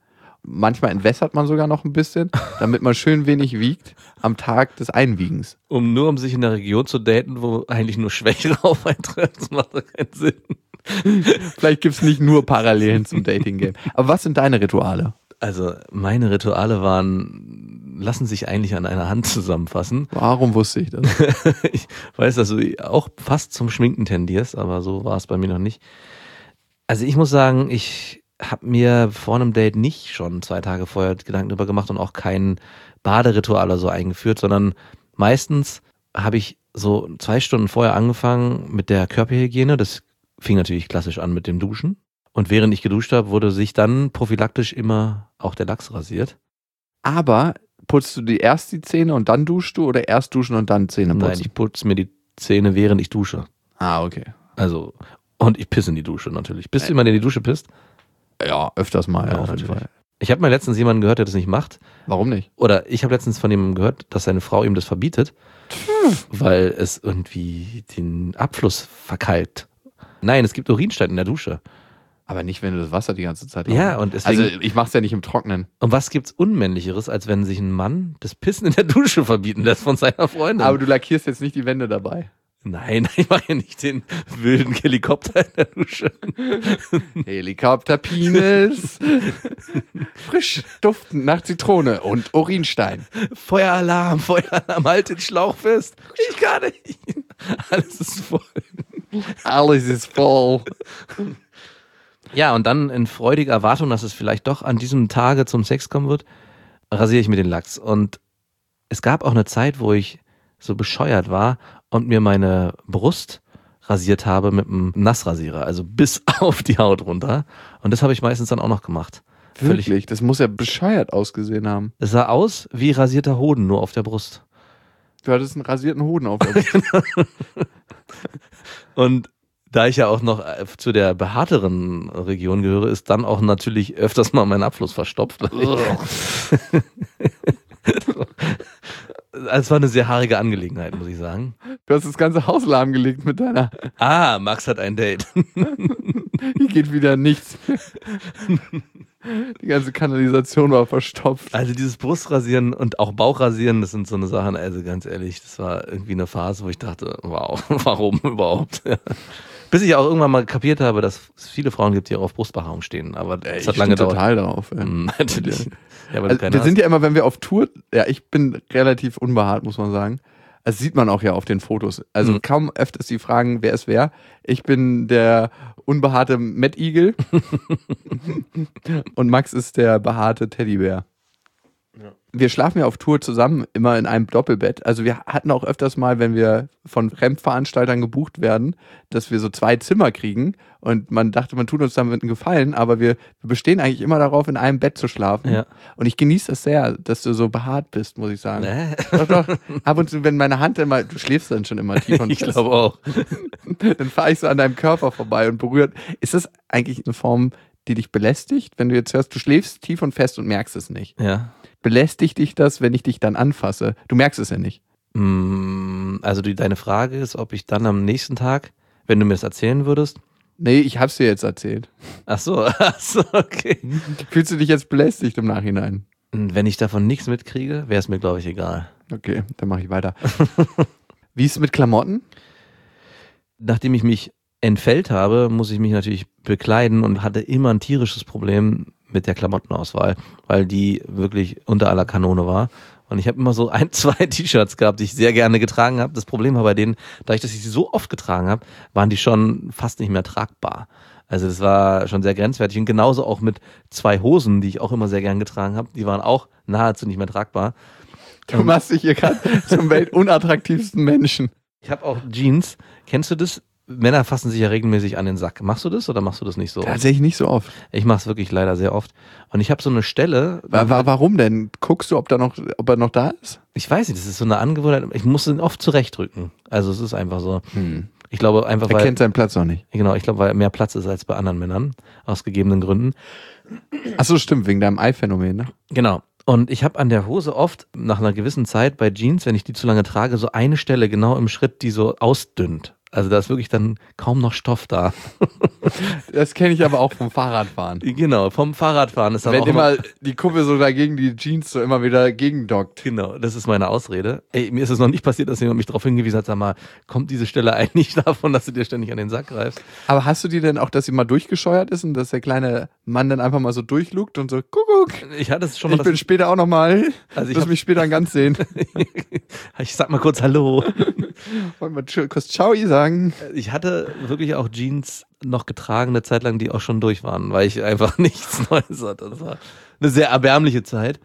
manchmal entwässert man sogar noch ein bisschen, damit man schön wenig wiegt am Tag des Einwiegens. Um nur um sich in der Region zu daten, wo eigentlich nur Schwächere auf eintreffen, das macht doch keinen Sinn. Vielleicht gibt es nicht nur Parallelen zum Dating-Game. Aber was sind deine Rituale? Also meine Rituale waren, lassen sich eigentlich an einer Hand zusammenfassen. Warum wusste ich das? Ich weiß, dass du auch fast zum Schminken tendierst, aber so war es bei mir noch nicht. Also ich muss sagen, ich habe mir vor einem Date nicht schon zwei Tage vorher Gedanken drüber gemacht und auch kein Baderitual oder so eingeführt, sondern meistens habe ich so zwei Stunden vorher angefangen mit der Körperhygiene. Das fing natürlich klassisch an mit dem Duschen. Und während ich geduscht habe, wurde sich dann prophylaktisch immer auch der Lachs rasiert. Aber putzt du dir erst die Zähne und dann duschst du oder erst duschen und dann Zähne putzen? Nein, ich putze mir die Zähne, während ich dusche. Ah, okay. Also, und ich pisse in die Dusche natürlich. Bist du jemand, der in die Dusche pisst? Ja, öfters mal, Ja, auf jeden natürlich. Fall. Ich habe mal letztens jemanden gehört, der das nicht macht. Warum nicht? Oder ich habe letztens von jemandem gehört, dass seine Frau ihm das verbietet, weil es irgendwie den Abfluss verkeilt. Nein, es gibt Urinstein in der Dusche. Aber nicht, wenn du das Wasser die ganze Zeit Ja, und deswegen, Also ich mach's ja nicht im Trocknen. und was gibt's Unmännlicheres, als wenn sich ein Mann das Pissen in der Dusche verbieten lässt von seiner Freundin? Aber du lackierst jetzt nicht die Wände dabei. Nein, ich mache ja nicht den wilden Helikopter in der Dusche. Helikopterpenis. Frisch duftend nach Zitrone und Urinstein. Feueralarm, Feueralarm, halt den Schlauch fest. Ich kann nicht. Alles ist voll. Alles ist voll. Ja, und dann in freudiger Erwartung, dass es vielleicht doch an diesem Tage zum Sex kommen wird, rasiere ich mir den Lachs. Und es gab auch eine Zeit, wo ich so bescheuert war und mir meine Brust rasiert habe mit einem Nassrasierer, also bis auf die Haut runter. Und das habe ich meistens dann auch noch gemacht. Völlig. Wirklich? Das muss ja bescheuert ausgesehen haben. Es sah aus wie rasierter Hoden, nur auf der Brust. Du hattest einen rasierten Hoden auf der Brust. Und da ich ja auch noch zu der behaarteren Region gehöre, ist dann auch natürlich öfters mal mein Abfluss verstopft. Es war eine sehr haarige Angelegenheit, muss ich sagen. Du hast das ganze Haus lahmgelegt mit deiner... Ah, Max hat ein Date. Hier geht wieder nichts. Die ganze Kanalisation war verstopft. Also dieses Brustrasieren und auch Bauchrasieren, das sind so eine Sachen, also ganz ehrlich, das war irgendwie eine Phase, wo ich dachte, wow, warum überhaupt? Bis ich auch irgendwann mal kapiert habe, dass es viele Frauen gibt, die auch auf Brustbehaarung stehen. Aber das Ey, hat lange gedauert. total darauf. Ey. Mm, natürlich. Ja, aber Also, wir sind ja immer, wenn wir auf Tour, ja, ich bin relativ unbehaart, muss man sagen. Das sieht man auch ja auf den Fotos. Also Mhm. kaum öfters die Fragen, wer ist wer. Ich bin der unbehaarte Mad Eagle und Max ist der behaarte Teddybär. Ja. Wir schlafen ja auf Tour zusammen, immer in einem Doppelbett. Also wir hatten auch öfters mal, wenn wir von Fremdveranstaltern gebucht werden, dass wir so zwei Zimmer kriegen und man dachte, man tut uns damit einen Gefallen, aber wir, wir bestehen eigentlich immer darauf, in einem Bett zu schlafen. Ja. Und ich genieße das sehr, dass du so behaart bist, muss ich sagen. Nee. Doch, doch. Ab und zu, wenn meine Hand immer, du schläfst dann schon immer tief und Ich fest, glaube auch. dann fahre ich so an deinem Körper vorbei und berührt. Ist das eigentlich eine Form, die dich belästigt? Wenn du jetzt hörst, du schläfst tief und fest und merkst es nicht. Ja. Belästigt dich das, wenn ich dich dann anfasse? Du merkst es ja nicht. Mm, Also die, deine Frage ist, ob ich dann am nächsten Tag, wenn du mir das erzählen würdest. Nee, ich hab's dir jetzt erzählt. Ach so, ach so, okay. Fühlst du dich jetzt belästigt im Nachhinein? Wenn ich davon nichts mitkriege, wäre es mir, glaube ich, egal. Okay, dann mache ich weiter. Wie ist es mit Klamotten? Nachdem ich mich entfällt habe, muss ich mich natürlich bekleiden und hatte immer ein tierisches Problem mit der Klamottenauswahl, weil die wirklich unter aller Kanone war. Und ich habe immer so ein, zwei T-Shirts gehabt, die ich sehr gerne getragen habe. Das Problem war bei denen, dadurch, dass ich sie so oft getragen habe, waren die schon fast nicht mehr tragbar. Also das war schon sehr grenzwertig. Und genauso auch mit zwei Hosen, die ich auch immer sehr gern getragen habe. Die waren auch nahezu nicht mehr tragbar. Du machst dich hier gerade zum weltunattraktivsten Menschen. Ich habe auch Jeans. Kennst du das? Männer fassen sich ja regelmäßig an den Sack. Machst du das oder machst du das nicht so? Tatsächlich nicht so oft. Ich mache es wirklich leider sehr oft. Und ich habe so eine Stelle. Wa- wa- Warum denn? Guckst du, ob, da noch, ob er noch da ist? Ich weiß nicht, das ist so eine Angewohnheit. Ich muss ihn oft zurechtrücken. Also es ist einfach so. Hm. Ich glaube einfach, Er weil kennt seinen Platz noch nicht. genau, ich glaube, weil mehr Platz ist als bei anderen Männern aus gegebenen Gründen. Achso, stimmt, wegen deinem Ei-Phänomen, ne? Genau. Und ich habe an der Hose oft nach einer gewissen Zeit bei Jeans, wenn ich die zu lange trage, so eine Stelle genau im Schritt, die so ausdünnt. Also da ist wirklich dann kaum noch Stoff da. Das kenne ich aber auch vom Fahrradfahren. Genau, vom Fahrradfahren ist dann Wenn auch immer immer, die Kuppe so dagegen die Jeans so immer wieder gegendockt. genau, das ist meine Ausrede. Ey, mir ist es noch nicht passiert, dass jemand mich darauf hingewiesen hat, sag mal, kommt diese Stelle eigentlich davon, dass du dir ständig an den Sack greifst? Aber hast du dir denn auch, dass sie mal durchgescheuert ist und dass der kleine Mann dann einfach mal so durchlugt und so, Kuckuck, Ich hatte es schon mal, ich bin später auch nochmal, Also ich wirst hab- mich später ganz sehen. ich sag mal kurz Hallo. Wollen wir tsch- kurz Ciao sagen? Ich hatte wirklich auch Jeans noch getragen, eine Zeit lang, die auch schon durch waren, weil ich einfach nichts Neues hatte. Das war eine sehr erbärmliche Zeit.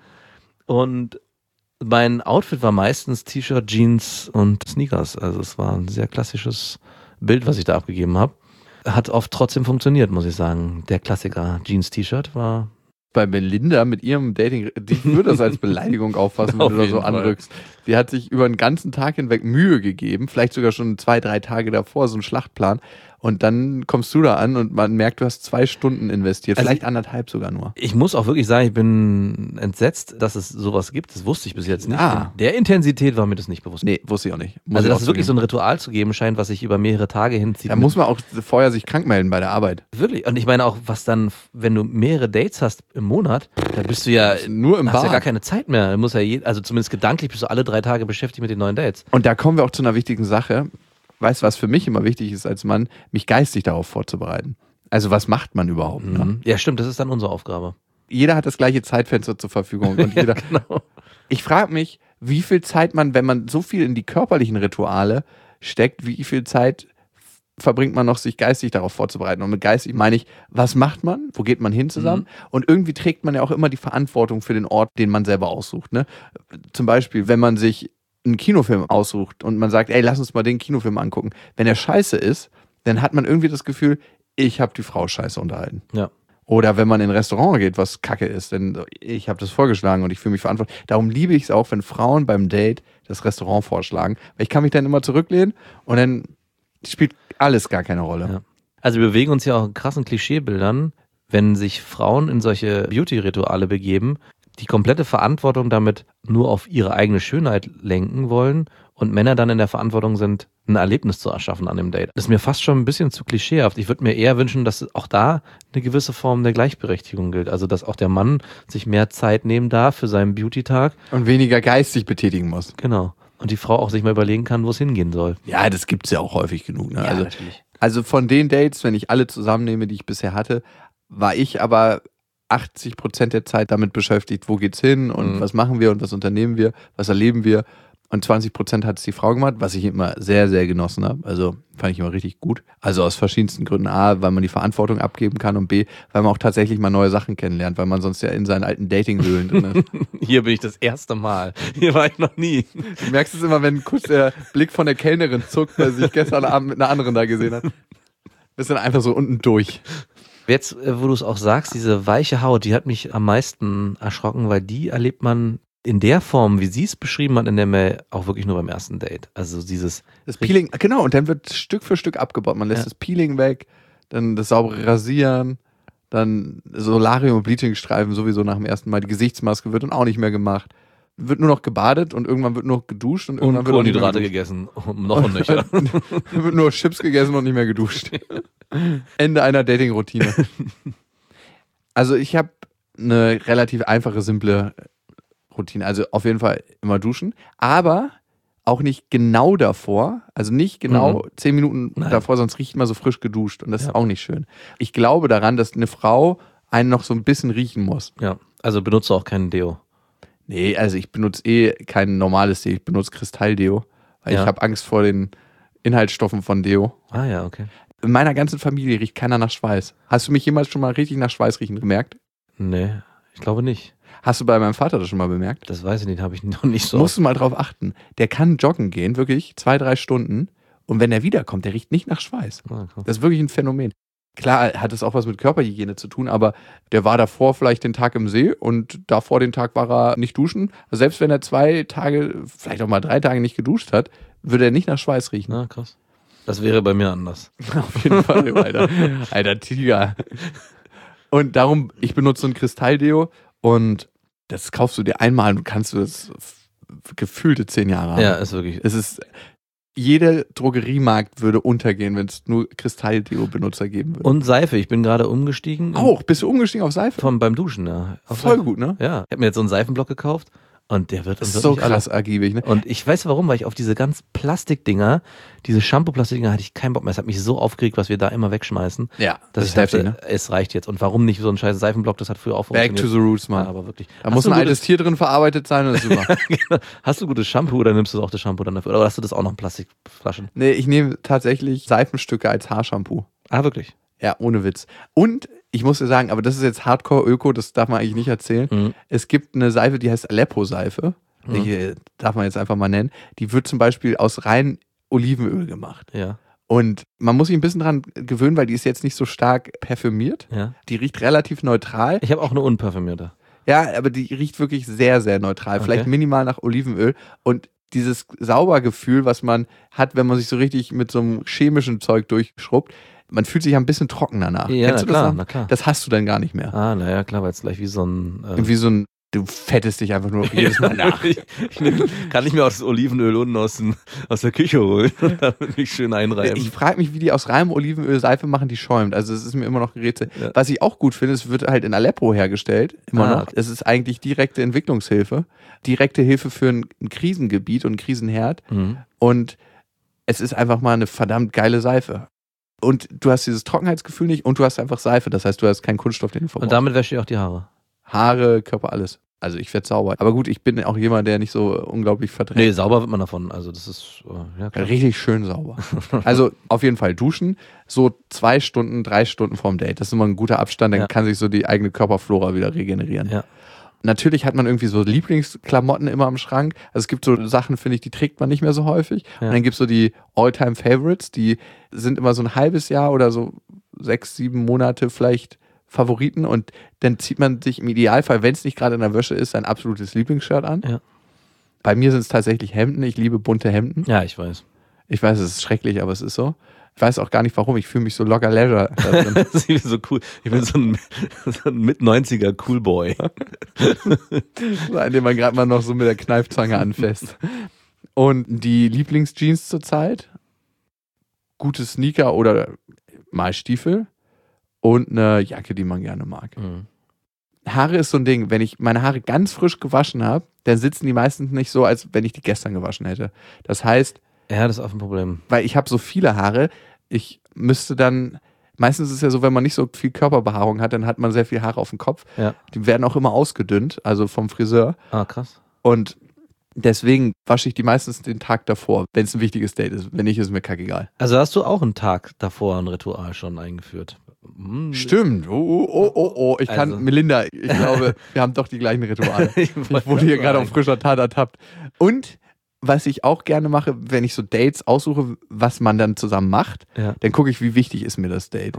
Und mein Outfit war meistens T-Shirt, Jeans und Sneakers. Also es war ein sehr klassisches Bild, was ich da abgegeben habe. Hat oft trotzdem funktioniert, muss ich sagen. Der Klassiker Jeans-T-Shirt war... Bei Melinda mit ihrem Dating, die würde das als Beleidigung auffassen, wenn Auf du da jeden so Fall. anrückst. Die hat sich über den ganzen Tag hinweg Mühe gegeben, vielleicht sogar schon zwei, drei Tage davor, so einen Schlachtplan. Und dann kommst du da an und man merkt, du hast zwei Stunden investiert, Also vielleicht anderthalb sogar nur. Ich muss auch wirklich sagen, ich bin entsetzt, dass es sowas gibt. Das wusste ich bis jetzt nicht. Ah. In der Intensität war mir das nicht bewusst. Nee, wusste ich auch nicht. Muss Also ich dass auch es wirklich so zugeben. ein Ritual zu geben scheint, was sich über mehrere Tage hinzieht. Da muss man auch vorher sich krank melden bei der Arbeit. Wirklich. Und ich meine auch, was dann, wenn du mehrere Dates hast im Monat, da bist du ja Nur im hast ja Bad. gar keine Zeit mehr. Du musst ja je, also zumindest gedanklich bist du alle drei Tage beschäftigt mit den neuen Dates. Und da kommen wir auch zu einer wichtigen Sache. Weißt du, was für mich immer wichtig ist als Mann, mich geistig darauf vorzubereiten. Also was macht man überhaupt? Ne? Mhm. Ja, stimmt, das ist dann unsere Aufgabe. Jeder hat das gleiche Zeitfenster zur Verfügung. Und jeder, Genau. ich frage mich, wie viel Zeit man, wenn man so viel in die körperlichen Rituale steckt, wie viel Zeit verbringt man noch, sich geistig darauf vorzubereiten. Und mit geistig meine ich, was macht man? Wo geht man hin zusammen? Mhm. Und irgendwie trägt man ja auch immer die Verantwortung für den Ort, den man selber aussucht. Ne? Zum Beispiel, wenn man sich einen Kinofilm aussucht und man sagt, ey, lass uns mal den Kinofilm angucken. Wenn der scheiße ist, dann hat man irgendwie das Gefühl, ich habe die Frau scheiße unterhalten. Ja. Oder wenn man in ein Restaurant geht, was kacke ist, denn ich habe das vorgeschlagen und ich fühle mich verantwortlich. Darum liebe ich es auch, wenn Frauen beim Date das Restaurant vorschlagen, weil ich kann mich dann immer zurücklehnen und dann spielt alles gar keine Rolle. Ja. Also wir bewegen uns ja auch in krassen Klischeebildern, wenn sich Frauen in solche Beauty-Rituale begeben, die komplette Verantwortung damit nur auf ihre eigene Schönheit lenken wollen und Männer dann in der Verantwortung sind, ein Erlebnis zu erschaffen an dem Date. Das ist mir fast schon ein bisschen zu klischeehaft. Ich würde mir eher wünschen, dass auch da eine gewisse Form der Gleichberechtigung gilt. Also dass auch der Mann sich mehr Zeit nehmen darf für seinen Beauty-Tag. Und weniger geistig betätigen muss. Genau. Und die Frau auch sich mal überlegen kann, wo es hingehen soll. Ja, das gibt's ja auch häufig genug. Ne? Ja, also, natürlich. also von den Dates, wenn ich alle zusammennehme, die ich bisher hatte, war ich aber achtzig Prozent der Zeit damit beschäftigt, wo geht's hin und Mhm. was machen wir und was unternehmen wir, was erleben wir. Und zwanzig Prozent hat es die Frau gemacht, was ich immer sehr, sehr genossen habe. Also fand ich immer richtig gut. Also aus verschiedensten Gründen. A, weil man die Verantwortung abgeben kann und B, weil man auch tatsächlich mal neue Sachen kennenlernt, weil man sonst ja in seinen alten Datinghöhlen drin ist. Hier bin ich das erste Mal. Hier war ich noch nie. Du merkst es immer, wenn kurz der Blick von der Kellnerin zuckt, weil sie sich gestern Abend mit einer anderen da gesehen hat. Bist dann einfach so unten durch. Jetzt, äh, wo du es auch sagst, diese weiche Haut, die hat mich am meisten erschrocken, weil die erlebt man in der Form, wie sie es beschrieben hat in der Mail, auch wirklich nur beim ersten Date. Also dieses, Das Peeling, genau, und dann wird Stück für Stück abgebaut. Man lässt Ja. das Peeling weg, dann das saubere Rasieren, dann Solarium- und Bleachingstreifen sowieso nach dem ersten Mal. Die Gesichtsmaske wird dann auch nicht mehr gemacht. Wird nur noch gebadet und irgendwann wird nur noch geduscht und irgendwann und wird auch nicht mehr Kohlenhydrate geduscht. gegessen. Noch und nöcher. wird nur Chips gegessen und nicht mehr geduscht. Ende einer Dating-Routine. Also ich habe eine relativ einfache, simple Routine. Also auf jeden Fall immer duschen, aber auch nicht genau davor, also nicht genau Mhm. zehn Minuten Nein. davor, sonst riecht man so frisch geduscht und das Ja. ist auch nicht schön. Ich glaube daran, dass eine Frau einen noch so ein bisschen riechen muss. Ja, also benutze auch keinen Deo. Nee, also ich benutze eh kein normales Deo, ich benutze Kristalldeo, weil Ja. ich habe Angst vor den Inhaltsstoffen von Deo. Ah ja, okay. In meiner ganzen Familie riecht keiner nach Schweiß. Hast du mich jemals schon mal richtig nach Schweiß riechen gemerkt? Nee, ich glaube nicht. Hast du bei meinem Vater das schon mal bemerkt? Das weiß ich nicht, habe ich noch nicht so. Musst du mal drauf achten. Der kann joggen gehen, wirklich zwei, drei Stunden. Und wenn er wiederkommt, der riecht nicht nach Schweiß. Ah, cool. Das ist wirklich ein Phänomen. Klar hat es auch was mit Körperhygiene zu tun, aber der war davor vielleicht den Tag im See und davor den Tag war er nicht duschen. Also selbst wenn er zwei Tage, vielleicht auch mal drei Tage nicht geduscht hat, würde er nicht nach Schweiß riechen. Na, krass. Das wäre bei mir anders. Auf jeden Fall, Alter. Alter Tiger. Und darum, ich benutze so ein Kristalldeo und das kaufst du dir einmal und kannst du das f- gefühlte zehn Jahre haben. Ja, ist wirklich. Es ist jeder Drogeriemarkt würde untergehen, wenn es nur Kristall-Deo-Benutzer geben würde. Und Seife, ich bin gerade umgestiegen. Auch, bist du umgestiegen auf Seife? Vom, beim Duschen, ja. Auf Voll Seife. gut, ne? Ja, ich habe mir jetzt so einen Seifenblock gekauft und der wird Das uns ist so wirklich krass alles. ergiebig, ne? Und ich weiß warum, weil ich auf diese ganz Plastikdinger, diese Shampoo-Plastikdinger hatte ich keinen Bock mehr. Es hat mich so aufgeregt, was wir da immer wegschmeißen. Ja, Dass das ich ist heftig, dachte, ne? es reicht jetzt. Und warum nicht so ein scheiß Seifenblock, das hat früher auch Back funktioniert. to the roots, Mann. Ja, aber wirklich. Da Hast muss du ein gutes- altes Tier drin verarbeitet sein und das ist super. Genau. Hast du gutes Shampoo oder nimmst du auch das Shampoo dann dafür? Oder hast du das auch noch in Plastikflaschen? Nee, ich nehme tatsächlich Seifenstücke als Haarshampoo. Ah, wirklich? Ja, ohne Witz. Und ich muss dir sagen, aber das ist jetzt Hardcore-Öko, das darf man eigentlich nicht erzählen. Mhm. Es gibt eine Seife, die heißt Aleppo-Seife. Mhm. Die äh, darf man jetzt einfach mal nennen. Die wird zum Beispiel aus rein Olivenöl gemacht. Ja. Und man muss sich ein bisschen dran gewöhnen, weil die ist jetzt nicht so stark parfümiert. Ja. Die riecht relativ neutral. Ich habe auch eine unparfümierte. Ja, aber die riecht wirklich sehr, sehr neutral. Okay. Vielleicht minimal nach Olivenöl. Und dieses Saubergefühl, was man hat, wenn man sich so richtig mit so einem chemischen Zeug durchschrubbt, man fühlt sich ein bisschen trocken danach. Ja, Kennst na du klar, das? na klar. Das hast du dann gar nicht mehr. Ah, naja, klar, weil es gleich wie so ein... Äh, Wie so ein, du fettest dich einfach nur jedes Mal nach. ich, ich nehm, kann ich mir auch das Olivenöl unten aus, den, aus der Küche holen und damit mich schön einreiben. Ich frage mich, wie die aus reinem Olivenöl Seife machen, die schäumt. Also es ist mir immer noch ein Rätsel. Ja. Was ich auch gut finde, es wird halt in Aleppo hergestellt, immer Ah, noch. okay. Es ist eigentlich direkte Entwicklungshilfe, direkte Hilfe für ein, ein Krisengebiet und einen Krisenherd. Mhm. Und es ist einfach mal eine verdammt geile Seife. Und du hast dieses Trockenheitsgefühl nicht und du hast einfach Seife. Das heißt, du hast keinen Kunststoff, den du verbrauchst. Und damit wäscht ihr auch die Haare. Haare, Körper, alles. Also ich werde sauber. Aber gut, ich bin auch jemand, der nicht so unglaublich verdrängt. Nee, sauber wird man davon. Also das ist, äh, ja klar. Richtig schön sauber. Also auf jeden Fall duschen, so zwei Stunden, drei Stunden vorm Date. Das ist immer ein guter Abstand, dann Ja. kann sich so die eigene Körperflora wieder regenerieren. Ja. Natürlich hat man irgendwie so Lieblingsklamotten immer im Schrank. Also es gibt so Sachen, finde ich, die trägt man nicht mehr so häufig. Ja. Und dann gibt es so die All-Time-Favorites, die sind immer so ein halbes Jahr oder so sechs, sieben Monate vielleicht Favoriten. Und dann zieht man sich im Idealfall, wenn es nicht gerade in der Wäsche ist, sein absolutes Lieblingsshirt an. Ja. Bei mir sind es tatsächlich Hemden. Ich liebe bunte Hemden. Ja, ich weiß. Ich weiß, es ist schrecklich, aber es ist so. Ich weiß auch gar nicht warum. Ich fühle mich so locker leisure da drin. Das ist so cool. Ich bin so ein, so ein Mit-neunziger Coolboy. So einen, den man gerade mal noch so mit der Kneifzange anfasst. Und die Lieblingsjeans zurzeit, gute Sneaker oder mal Stiefel und eine Jacke, die man gerne mag. Mhm. Haare ist so ein Ding. Wenn ich meine Haare ganz frisch gewaschen habe, dann sitzen die meistens nicht so, als wenn ich die gestern gewaschen hätte. Das heißt, Ja, das ist auch ein Problem. weil ich habe so viele Haare, ich müsste dann, meistens ist es ja so, wenn man nicht so viel Körperbehaarung hat, dann hat man sehr viel Haare auf dem Kopf. Ja. Die werden auch immer ausgedünnt, also vom Friseur. Ah, krass. Und deswegen wasche ich die meistens den Tag davor, wenn es ein wichtiges Date ist. Wenn nicht, ist mir kackegal. Also hast du auch einen Tag davor ein Ritual schon eingeführt? Hm. Stimmt. Oh, oh, oh, oh. Ich kann, Also. Melinda, ich glaube, wir haben doch die gleichen Rituale. Ich Ich wollte wurde hier gerade gerade sagen. auf frischer Tat ertappt. Und was ich auch gerne mache, wenn ich so Dates aussuche, was man dann zusammen macht, Ja. dann gucke ich, wie wichtig ist mir das Date.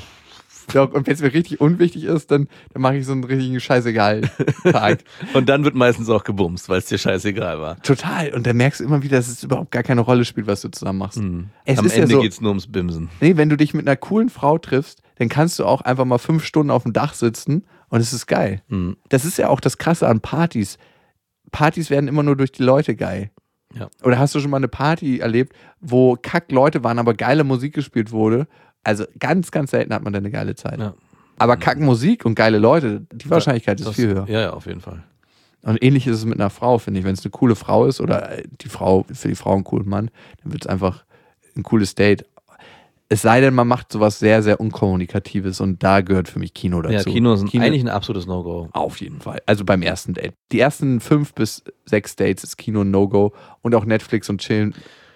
Ja, und wenn es mir richtig unwichtig ist, dann, dann mache ich so einen richtigen Scheißegal-Tag. Und dann wird meistens auch gebumst, weil es dir scheißegal war. Total. Und dann merkst du immer wieder, dass es überhaupt gar keine Rolle spielt, was du zusammen machst. Mhm. Es Am ist ja Ende so- geht's nur ums Bimsen. Nee, wenn du dich mit einer coolen Frau triffst, dann kannst du auch einfach mal fünf Stunden auf dem Dach sitzen und es ist geil. Mhm. Das ist ja auch das Krasse an Partys. Partys werden immer nur durch die Leute geil. Ja. Oder hast du schon mal eine Party erlebt, wo kack Leute waren, aber geile Musik gespielt wurde? Also ganz, ganz selten hat man da eine geile Zeit. Ja. Aber kack Musik und geile Leute, die Wahrscheinlichkeit ist Das- viel höher. Ja, ja, auf jeden Fall. Und ähnlich ist es mit einer Frau, finde ich. Wenn es eine coole Frau ist oder die Frau, für die Frau einen coolen Mann, dann wird es einfach ein cooles Date. Es sei denn, man macht sowas sehr, sehr Unkommunikatives und da gehört für mich Kino dazu. Ja, Kino ist eigentlich ein absolutes No-Go. Auf jeden Fall. Also beim ersten Date. Die ersten fünf bis sechs Dates ist Kino ein No-Go und auch Netflix und Chillen.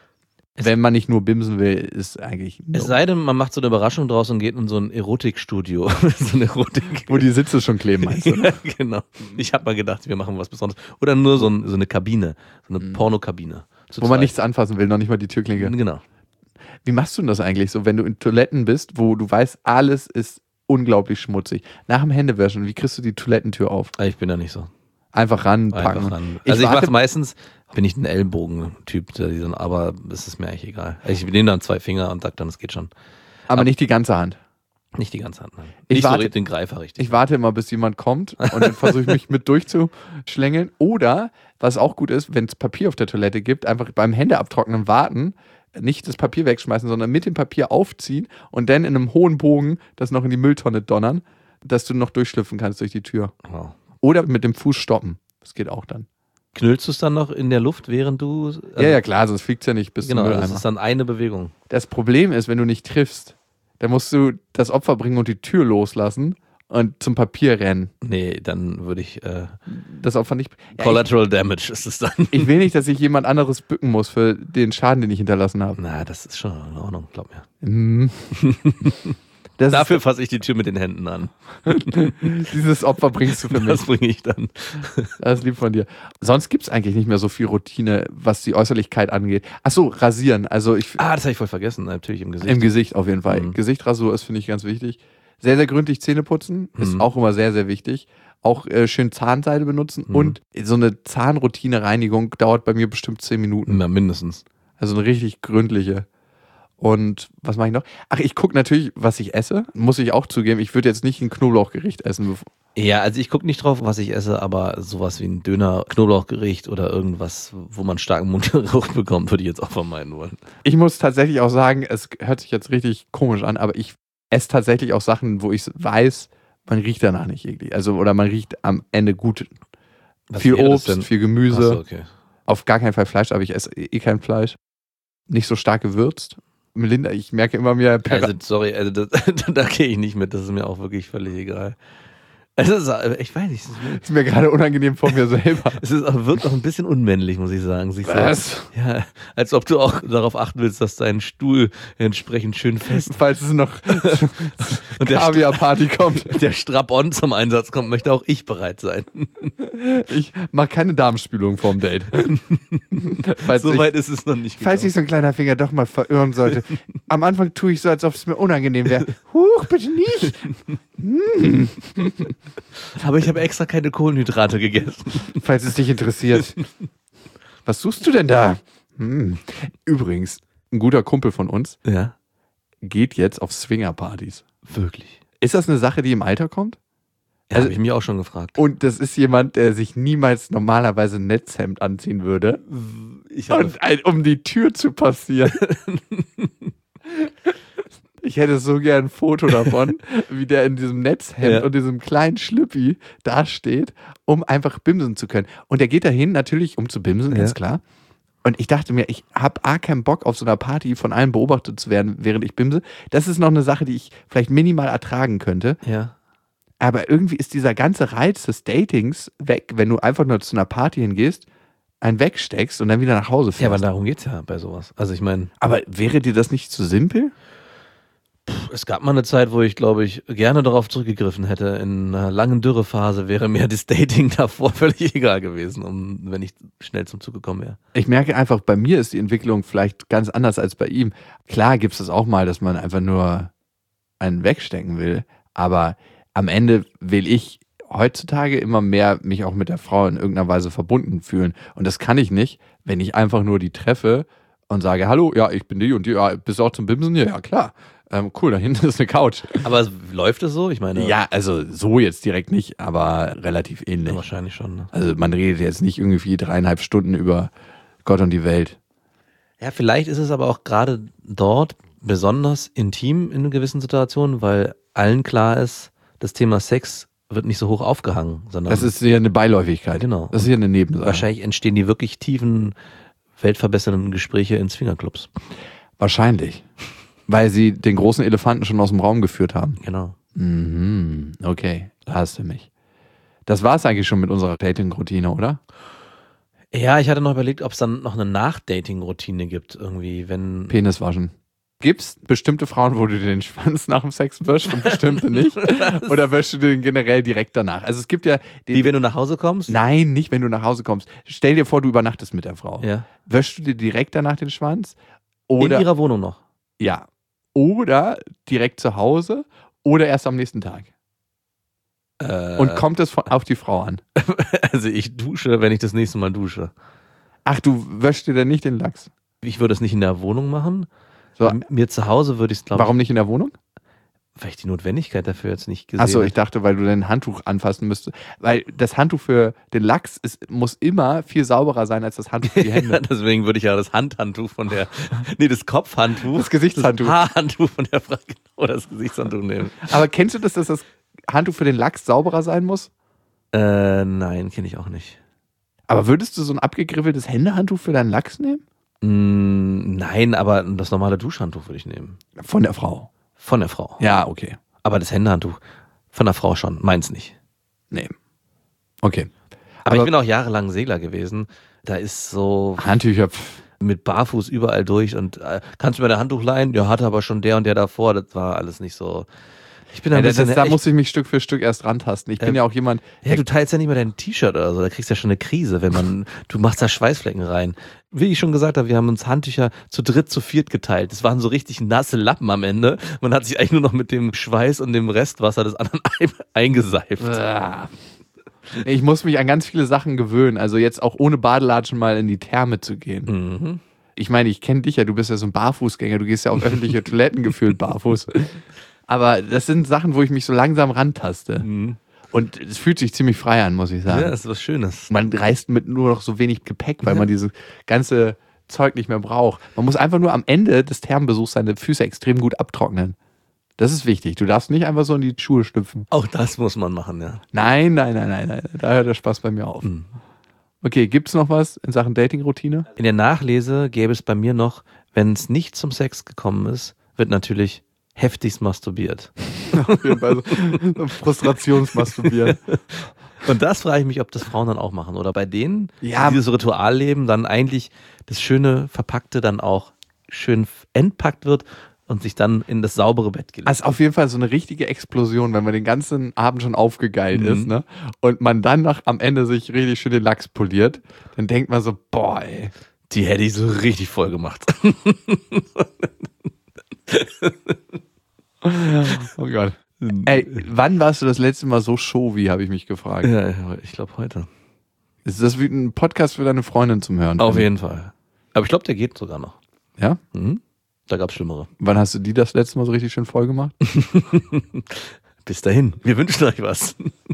Es- Wenn man nicht nur bimsen will, ist eigentlich ein Es No. sei denn, man macht so eine Überraschung draus und geht in so ein Erotikstudio. so eine Erotik. Wo die Sitze schon kleben, meinst du? Ja, genau. Ich habe mal gedacht, wir machen was Besonderes. Oder nur so, ein, so eine Kabine, so eine Pornokabine. Zu Wo man zweit. nichts anfassen will, noch nicht mal die Türklinke. Genau. Wie machst du denn das eigentlich so, wenn du in Toiletten bist, wo du weißt, alles ist unglaublich schmutzig? Nach dem Händewaschen, wie kriegst du die Toilettentür auf? Ich bin da nicht so. Einfach ranpacken. Einfach ran. Ich Also ich, warte- mache meistens, bin ich ein Ellbogen-Typ, der die dann- aber es ist mir eigentlich egal. Ich nehme dann zwei Finger und sag dann, es geht schon. Aber nicht die ganze Hand. Nicht die ganze Hand. Nein. Ich Nicht warte- so den Greifer richtig. Ich warte immer, bis jemand kommt und dann versuche ich mich mit durchzuschlängeln. Oder, was auch gut ist, wenn es Papier auf der Toilette gibt, einfach beim Händeabtrocknen warten, nicht das Papier wegschmeißen, sondern mit dem Papier aufziehen und dann in einem hohen Bogen das noch in die Mülltonne donnern, dass du noch durchschlüpfen kannst durch die Tür. Wow. Oder mit dem Fuß stoppen. Das geht auch dann. Knüllst du es dann noch in der Luft, während du... Also ja, ja, klar, sonst fliegt es ja nicht bis genau, zum Mülleimer. das ist dann eine Bewegung. Das Problem ist, wenn du nicht triffst, dann musst du das Opfer bringen und die Tür loslassen und zum Papier rennen. Nee, dann würde ich... Äh, das Opfer nicht... Ja, Collateral ich, Damage ist es dann. Ich will nicht, dass ich jemand anderes bücken muss für den Schaden, den ich hinterlassen habe. Na, das ist schon in Ordnung, glaub mir. Mhm. Das Dafür fasse ich die Tür mit den Händen an. Dieses Opfer bringst du für mich. Das bringe ich dann. Das ist lieb von dir. Sonst gibt es eigentlich nicht mehr so viel Routine, was die Äußerlichkeit angeht. Achso, rasieren. Also ich, ah, das habe ich voll vergessen. Natürlich im Gesicht. Im Gesicht auf jeden Fall. Mhm. Gesichtrasur ist, finde ich, ganz wichtig. Sehr, sehr gründlich Zähne putzen ist Mhm. auch immer sehr, sehr wichtig. Auch äh, schön Zahnseide benutzen. Mhm. Und so eine Zahnroutine-Reinigung dauert bei mir bestimmt zehn Minuten. Na, mindestens. Also eine richtig gründliche. Und was mache ich noch? Ach, ich gucke natürlich, was ich esse. Muss ich auch zugeben. Ich würde jetzt nicht ein Knoblauchgericht essen. Ja, also ich gucke nicht drauf, was ich esse, aber sowas wie ein Döner, Knoblauchgericht oder irgendwas, wo man starken Mundgeruch bekommt, würde ich jetzt auch vermeiden wollen. Ich muss tatsächlich auch sagen, es hört sich jetzt richtig komisch an, aber ich esse tatsächlich auch Sachen, wo ich weiß, man riecht danach nicht eklig. Also, oder man riecht am Ende gut. Was viel wäre das Obst, denn? viel Gemüse. Ach so, okay. Auf gar keinen Fall Fleisch, aber ich esse eh kein Fleisch. Nicht so stark gewürzt. Melinda, ich merke immer mehr. Also, sorry, also das, da gehe ich nicht mit, das ist mir auch wirklich völlig egal. Es ist, ich weiß nicht, es ist, ist mir gerade unangenehm vor mir selber. es ist auch, wirkt auch ein bisschen unmännlich, muss ich sagen. Sich Was? So, ja, als ob du auch darauf achten willst, dass dein Stuhl entsprechend schön fest Falls es noch und der, Kaviar-Party kommt. der Strap-on zum Einsatz kommt, möchte auch ich bereit sein. Ich mache keine Darmspülung vorm Date. falls So ich, weit ist es noch nicht falls sich so ein kleiner Finger doch mal verirren sollte. Am Anfang tue ich so, als ob es mir unangenehm wäre. Huch, bitte nicht. Hm. Aber ich habe extra keine Kohlenhydrate gegessen. Falls es dich interessiert. Was suchst du denn da? Hm. Übrigens, ein guter Kumpel von uns Ja, geht jetzt auf Swingerpartys. wirklich. Ist das eine Sache, die im Alter kommt? Ja, Also- habe ich mich auch schon gefragt. Und das ist jemand, der sich niemals normalerweise ein Netzhemd anziehen würde, Ich habe und, ein- um die Tür zu passieren. Ich hätte so gern ein Foto davon, wie der in diesem Netzhemd Ja. und diesem kleinen Schlüppi dasteht, um einfach bimsen zu können. Und der geht dahin natürlich, um zu bimsen, ganz Ja. klar. Und ich dachte mir, ich habe A, keinen Bock auf so einer Party von allen beobachtet zu werden, während ich bimse. Das ist noch eine Sache, die ich vielleicht minimal ertragen könnte. ja. Aber irgendwie ist dieser ganze Reiz des Datings weg, wenn du einfach nur zu einer Party hingehst, einen wegsteckst und dann wieder nach Hause fährst. Ja, aber darum geht's ja bei sowas. Also ich meine, aber wäre dir das nicht zu simpel? es gab mal eine Zeit, wo ich, glaube ich, gerne darauf zurückgegriffen hätte. In einer langen Dürrephase wäre mir das Dating davor völlig egal gewesen, um, wenn ich schnell zum Zug gekommen wäre. Ich merke einfach, bei mir ist die Entwicklung vielleicht ganz anders als bei ihm. Klar gibt es das auch mal, dass man einfach nur einen wegstecken will, aber am Ende will ich heutzutage immer mehr mich auch mit der Frau in irgendeiner Weise verbunden fühlen. Und das kann ich nicht, wenn ich einfach nur die treffe und sage, hallo, ja, ich bin die und die, ja, bist du auch zum Bimsen? Ja, ja, klar. Ähm, cool, da hinten ist eine Couch. Aber es- läuft es so? Ich meine, Ja, also so jetzt direkt nicht, aber relativ ja, ähnlich. wahrscheinlich schon. Ne? Also man redet jetzt nicht irgendwie dreieinhalb Stunden über Gott und die Welt. Ja, vielleicht ist es aber auch gerade dort besonders intim in gewissen Situationen, weil allen klar ist, das Thema Sex wird nicht so hoch aufgehangen, sondern Das ist ja eine Beiläufigkeit. Genau. Das ist ja eine Nebensache. wahrscheinlich entstehen die wirklich tiefen, weltverbessernden Gespräche in Swingerclubs. Wahrscheinlich. Weil sie den großen Elefanten schon aus dem Raum geführt haben. Genau. Mhm. Okay, da hast du mich. Das war es eigentlich schon mit unserer Dating-Routine, oder? Ja, ich hatte noch überlegt, ob es dann noch eine Nach-Dating-Routine gibt, irgendwie, wenn. Penis waschen. Gibt's bestimmte Frauen, wo du dir den Schwanz nach dem Sex wäschst und bestimmte nicht? Oder wäschst du den generell direkt danach? Also es gibt ja... Den, Wie wenn du nach Hause kommst? Nein, nicht wenn du nach Hause kommst. Stell dir vor, du übernachtest mit der Frau. Ja. Wäschst du dir direkt danach den Schwanz? Oder, in ihrer Wohnung noch. ja. Oder direkt zu Hause oder erst am nächsten Tag. Äh, Und kommt es von, auf die Frau an? also ich dusche, wenn ich das nächste Mal dusche. Ach, du wäschst dir denn nicht den Lachs? Ich würde es nicht in der Wohnung machen. So, M- Mir zu Hause würde ich es, glaube ich. warum nicht in der Wohnung? Weil ich die Notwendigkeit dafür jetzt nicht gesehen Achso, habe. ich dachte, weil du dein Handtuch anfassen müsstest. Weil das Handtuch für den Lachs ist, muss immer viel sauberer sein als das Handtuch für die Hände. Deswegen würde ich ja das Handhandtuch von der, nee, das Kopfhandtuch. Das Gesichtshandtuch. Das Haarhandtuch von der Frau, genau, das Gesichtshandtuch nehmen. Aber kennst du das, dass das Handtuch für den Lachs sauberer sein muss? Äh, nein, kenne ich auch nicht. Aber würdest du so ein abgegriffeltes Händehandtuch für deinen Lachs nehmen? Mm, nein, aber das normale Duschhandtuch würde ich nehmen. Von der Frau. Von der Frau. Ja, okay. Aber das Händehandtuch von der Frau schon, meins nicht. Nee. Okay. Aber, aber ich bin auch jahrelang Segler gewesen. Da ist so Handtücher pff. mit Barfuß überall durch und äh, kannst du mir dein Handtuch leihen? Ja, hatte aber schon der und der davor. Das war alles nicht so. Ich bin da ein Ja, bisschen, das, da echt, muss ich mich Stück für Stück erst rantasten. Ich bin Ähm, ja auch jemand. Ja, du teilst ja nicht mal dein T-Shirt oder so, da kriegst du ja schon eine Krise, wenn man, du machst da Schweißflecken rein. Wie ich schon gesagt habe, wir haben uns Handtücher zu dritt, zu viert geteilt. Das waren so richtig nasse Lappen am Ende. Man hat sich eigentlich nur noch mit dem Schweiß und dem Restwasser des anderen eingeseift. Ich muss mich an ganz viele Sachen gewöhnen. Also jetzt auch ohne Badelatschen mal in die Therme zu gehen. Mhm. Ich meine, ich kenne dich ja, du bist ja so ein Barfußgänger, du gehst ja auf öffentliche Toiletten gefühlt barfuß. Aber das sind Sachen, wo ich mich so langsam rantaste. Mhm. Und es fühlt sich ziemlich frei an, muss ich sagen. Ja, das ist was Schönes. Man reist mit nur noch so wenig Gepäck, weil man dieses ganze Zeug nicht mehr braucht. Man muss einfach nur am Ende des Thermenbesuchs seine Füße extrem gut abtrocknen. Das ist wichtig. Du darfst nicht einfach so in die Schuhe schlüpfen. Auch das muss man machen, ja. Nein, nein, nein, nein, nein. Da hört der Spaß bei mir auf. Mhm. Okay, gibt's noch was in Sachen Dating-Routine? In der Nachlese gäbe es bei mir noch, wenn es nicht zum Sex gekommen ist, wird natürlich heftigst masturbiert. Auf jeden Fall so Frustrationsmasturbieren. Und das frage ich mich, ob das Frauen dann auch machen. Oder bei denen, Ja. die dieses Ritual leben, dann eigentlich das schöne Verpackte dann auch schön entpackt wird und sich dann in das saubere Bett gelegt. Also auf jeden Fall so eine richtige Explosion, wenn man den ganzen Abend schon aufgegeilt Mhm. ist, ne? Und man dann noch am Ende sich richtig schön den Lachs poliert, dann denkt man so, boah, ey. Die hätte ich so richtig voll gemacht. Oh Gott. Ey, wann warst du das letzte Mal so showy, habe ich mich gefragt. Ja, ich glaube heute. Ist das wie ein Podcast für deine Freundin zum Hören? Auf jeden Fall. Aber ich glaube, der geht sogar noch. Ja? Mhm. Da gab es Schlimmere. Wann hast du die das letzte Mal so richtig schön voll gemacht? Bis dahin. Wir wünschen euch was.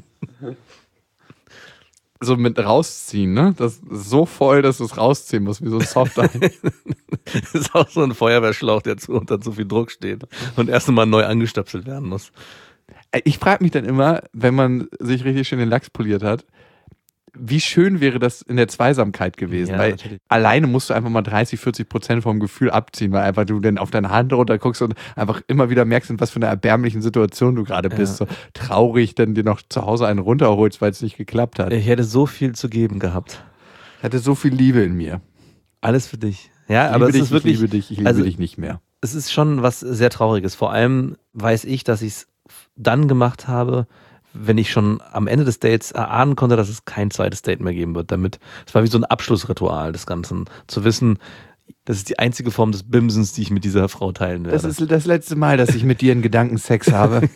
So mit rausziehen, ne? Das ist so voll, dass du es rausziehen musst, wie so ein Softeis. Das ist auch so ein Feuerwehrschlauch, der zu unter zu viel Druck steht und erst einmal neu angestöpselt werden muss. Ich frage mich dann immer, wenn man sich richtig schön den Lachs poliert hat, wie schön wäre das in der Zweisamkeit gewesen? Ja, weil natürlich. alleine musst du einfach mal dreißig, vierzig Prozent vom Gefühl abziehen, weil einfach du dann auf deine Hand runter guckst und einfach immer wieder merkst, in was für einer erbärmlichen Situation du gerade bist. Ja. So traurig, dann dir noch zu Hause einen runterholst, weil es nicht geklappt hat. Ich hätte so viel zu geben gehabt. Ich hatte so viel Liebe in mir. Alles für dich. Ja, Ich aber liebe es dich, ist wirklich, ich liebe dich, ich liebe also- dich nicht mehr. es ist schon was sehr Trauriges. Vor allem weiß ich, dass ich es dann gemacht habe, wenn ich schon am Ende des Dates erahnen konnte, dass es kein zweites Date mehr geben wird. Damit, es war wie so ein Abschlussritual des Ganzen. Zu wissen, das ist die einzige Form des Bimsens, die ich mit dieser Frau teilen werde. Das ist das letzte Mal, dass ich mit dir in Gedanken Sex habe.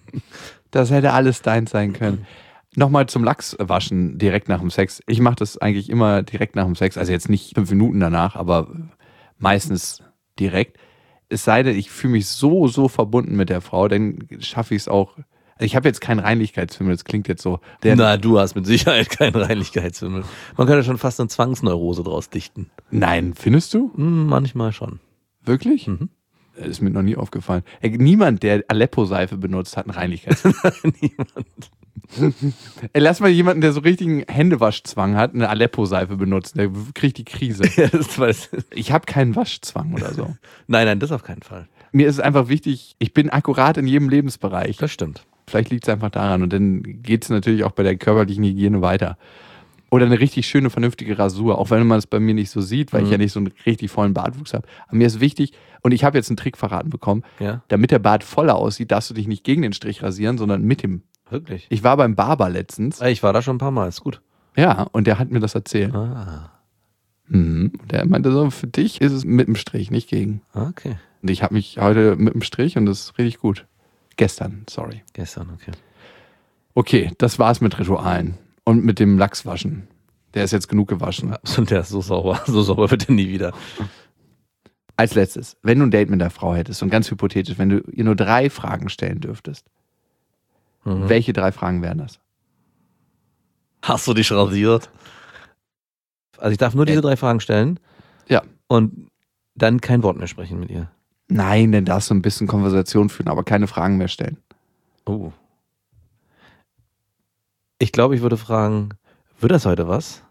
Das hätte alles deins sein können. Nochmal zum Lachswaschen direkt nach dem Sex. Ich mache das eigentlich immer direkt nach dem Sex. Also jetzt nicht fünf Minuten danach, aber meistens direkt. Es sei denn, ich fühle mich so, so verbunden mit der Frau, dann schaffe ich es auch. Also ich habe jetzt keinen Reinlichkeitsfimmel, das klingt jetzt so. Der, Na, du hast mit Sicherheit keinen Reinlichkeitsfimmel. Man könnte schon fast eine Zwangsneurose draus dichten. Nein, findest du? Hm, manchmal schon. Wirklich? Mhm. Das ist mir noch nie aufgefallen. Ey, niemand, der Aleppo-Seife benutzt, hat einen Reinlichkeitsfimmel. Niemand. Ey, lass mal jemanden, der so richtigen Händewaschzwang hat, eine Aleppo-Seife benutzen. Der kriegt die Krise. Ja, das weiß ich. Ich habe keinen Waschzwang oder so. Nein, nein, das auf keinen Fall. Mir ist es einfach wichtig, ich bin akkurat in jedem Lebensbereich. Das stimmt. Vielleicht liegt es einfach daran. Und dann geht es natürlich auch bei der körperlichen Hygiene weiter. Oder eine richtig schöne, vernünftige Rasur. Auch wenn man es bei mir nicht so sieht, weil Mhm. ich ja nicht so einen richtig vollen Bartwuchs habe. Aber mir ist wichtig, und ich habe jetzt einen Trick verraten bekommen, Ja, damit der Bart voller aussieht, darfst du dich nicht gegen den Strich rasieren, sondern mit dem. wirklich. Ich war beim Barber letztens. Ich war da schon ein paar Mal, ist gut. Ja, und der hat mir das erzählt. Ah, Mhm. Und der meinte so, für dich ist es mit dem Strich, nicht gegen. okay. Und ich habe mich heute mit dem Strich und das ist richtig gut. Gestern, sorry. Gestern, okay. Okay, das war's mit Ritualen. Und mit dem Lachswaschen. Der ist jetzt genug gewaschen. Und der ist so sauber. So sauber wird er nie wieder. Als letztes, wenn du ein Date mit der Frau hättest und ganz hypothetisch, wenn du ihr nur drei Fragen stellen dürftest, mhm. welche drei Fragen wären das? Hast du dich rasiert? Also ich darf nur diese äh, drei Fragen stellen. Ja. Und dann kein Wort mehr sprechen mit ihr. Nein, dann darfst du ein bisschen Konversation führen, aber keine Fragen mehr stellen. Oh. Ich glaube, ich würde fragen, wird das heute was?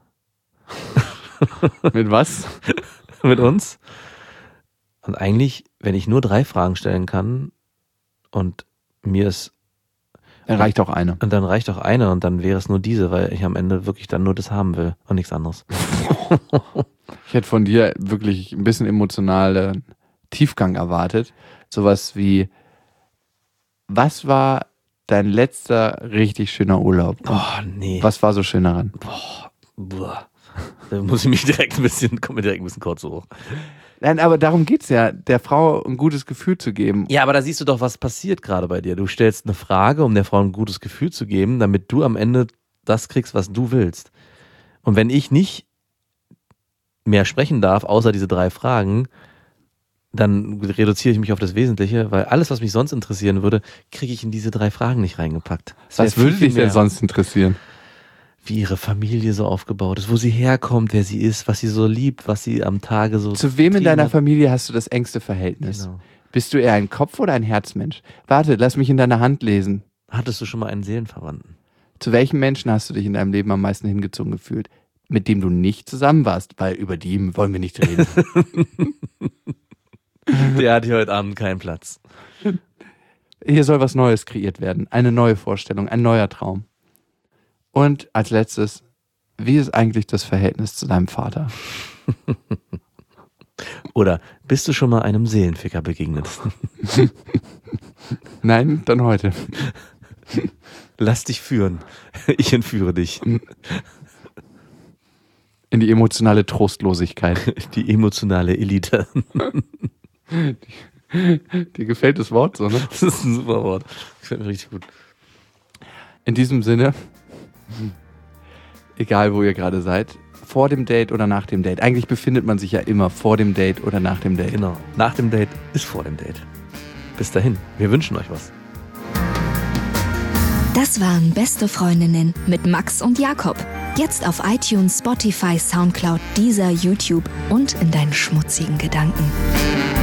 Mit was? Mit uns? Und eigentlich, wenn ich nur drei Fragen stellen kann und mir ist... Dann reicht auch eine. Und dann reicht auch eine und dann wäre es nur diese, weil ich am Ende wirklich dann nur das haben will und nichts anderes. Ich hätte von dir wirklich ein bisschen emotionalen Tiefgang erwartet. Sowas wie, was war dein letzter richtig schöner Urlaub? Boah, nee. Was war so schön daran? Boah, boah. Da muss ich mich direkt ein bisschen, kommt mir direkt ein bisschen kurz hoch. Nein, aber darum geht's ja, der Frau ein gutes Gefühl zu geben. Ja, aber da siehst du doch, was passiert gerade bei dir. Du stellst eine Frage, um der Frau ein gutes Gefühl zu geben, damit du am Ende das kriegst, was du willst. Und wenn ich nicht mehr sprechen darf, außer diese drei Fragen, dann reduziere ich mich auf das Wesentliche, weil alles, was mich sonst interessieren würde, kriege ich in diese drei Fragen nicht reingepackt. Was würde dich denn sonst interessieren? Wie ihre Familie so aufgebaut ist, wo sie herkommt, wer sie ist, was sie so liebt, was sie am Tage so... Zu wem in deiner hat. Familie hast du das engste Verhältnis? Genau. Bist du eher ein Kopf- oder ein Herzmensch? Warte, lass mich in deiner Hand lesen. Hattest du schon mal einen Seelenverwandten? Zu welchem Menschen hast du dich in deinem Leben am meisten hingezogen gefühlt? Mit dem du nicht zusammen warst, weil über die wollen wir nicht reden. Der hat hier heute Abend keinen Platz. Hier soll was Neues kreiert werden. Eine neue Vorstellung, ein neuer Traum. Und als letztes, wie ist eigentlich das Verhältnis zu deinem Vater? Oder bist du schon mal einem Seelenficker begegnet? Nein, dann heute. Lass dich führen. Ich entführe dich. In die emotionale Trostlosigkeit. Die emotionale Elite. Dir gefällt das Wort so, ne? Das ist ein super Wort. Gefällt mir richtig gut. In diesem Sinne, egal wo ihr gerade seid, vor dem Date oder nach dem Date. Eigentlich befindet man sich ja immer vor dem Date oder nach dem Date. Genau. Nach dem Date ist vor dem Date. Bis dahin. Wir wünschen euch was. Das waren Beste Freundinnen mit Max und Jakob. Jetzt auf iTunes, Spotify, Soundcloud, Deezer, YouTube und in deinen schmutzigen Gedanken.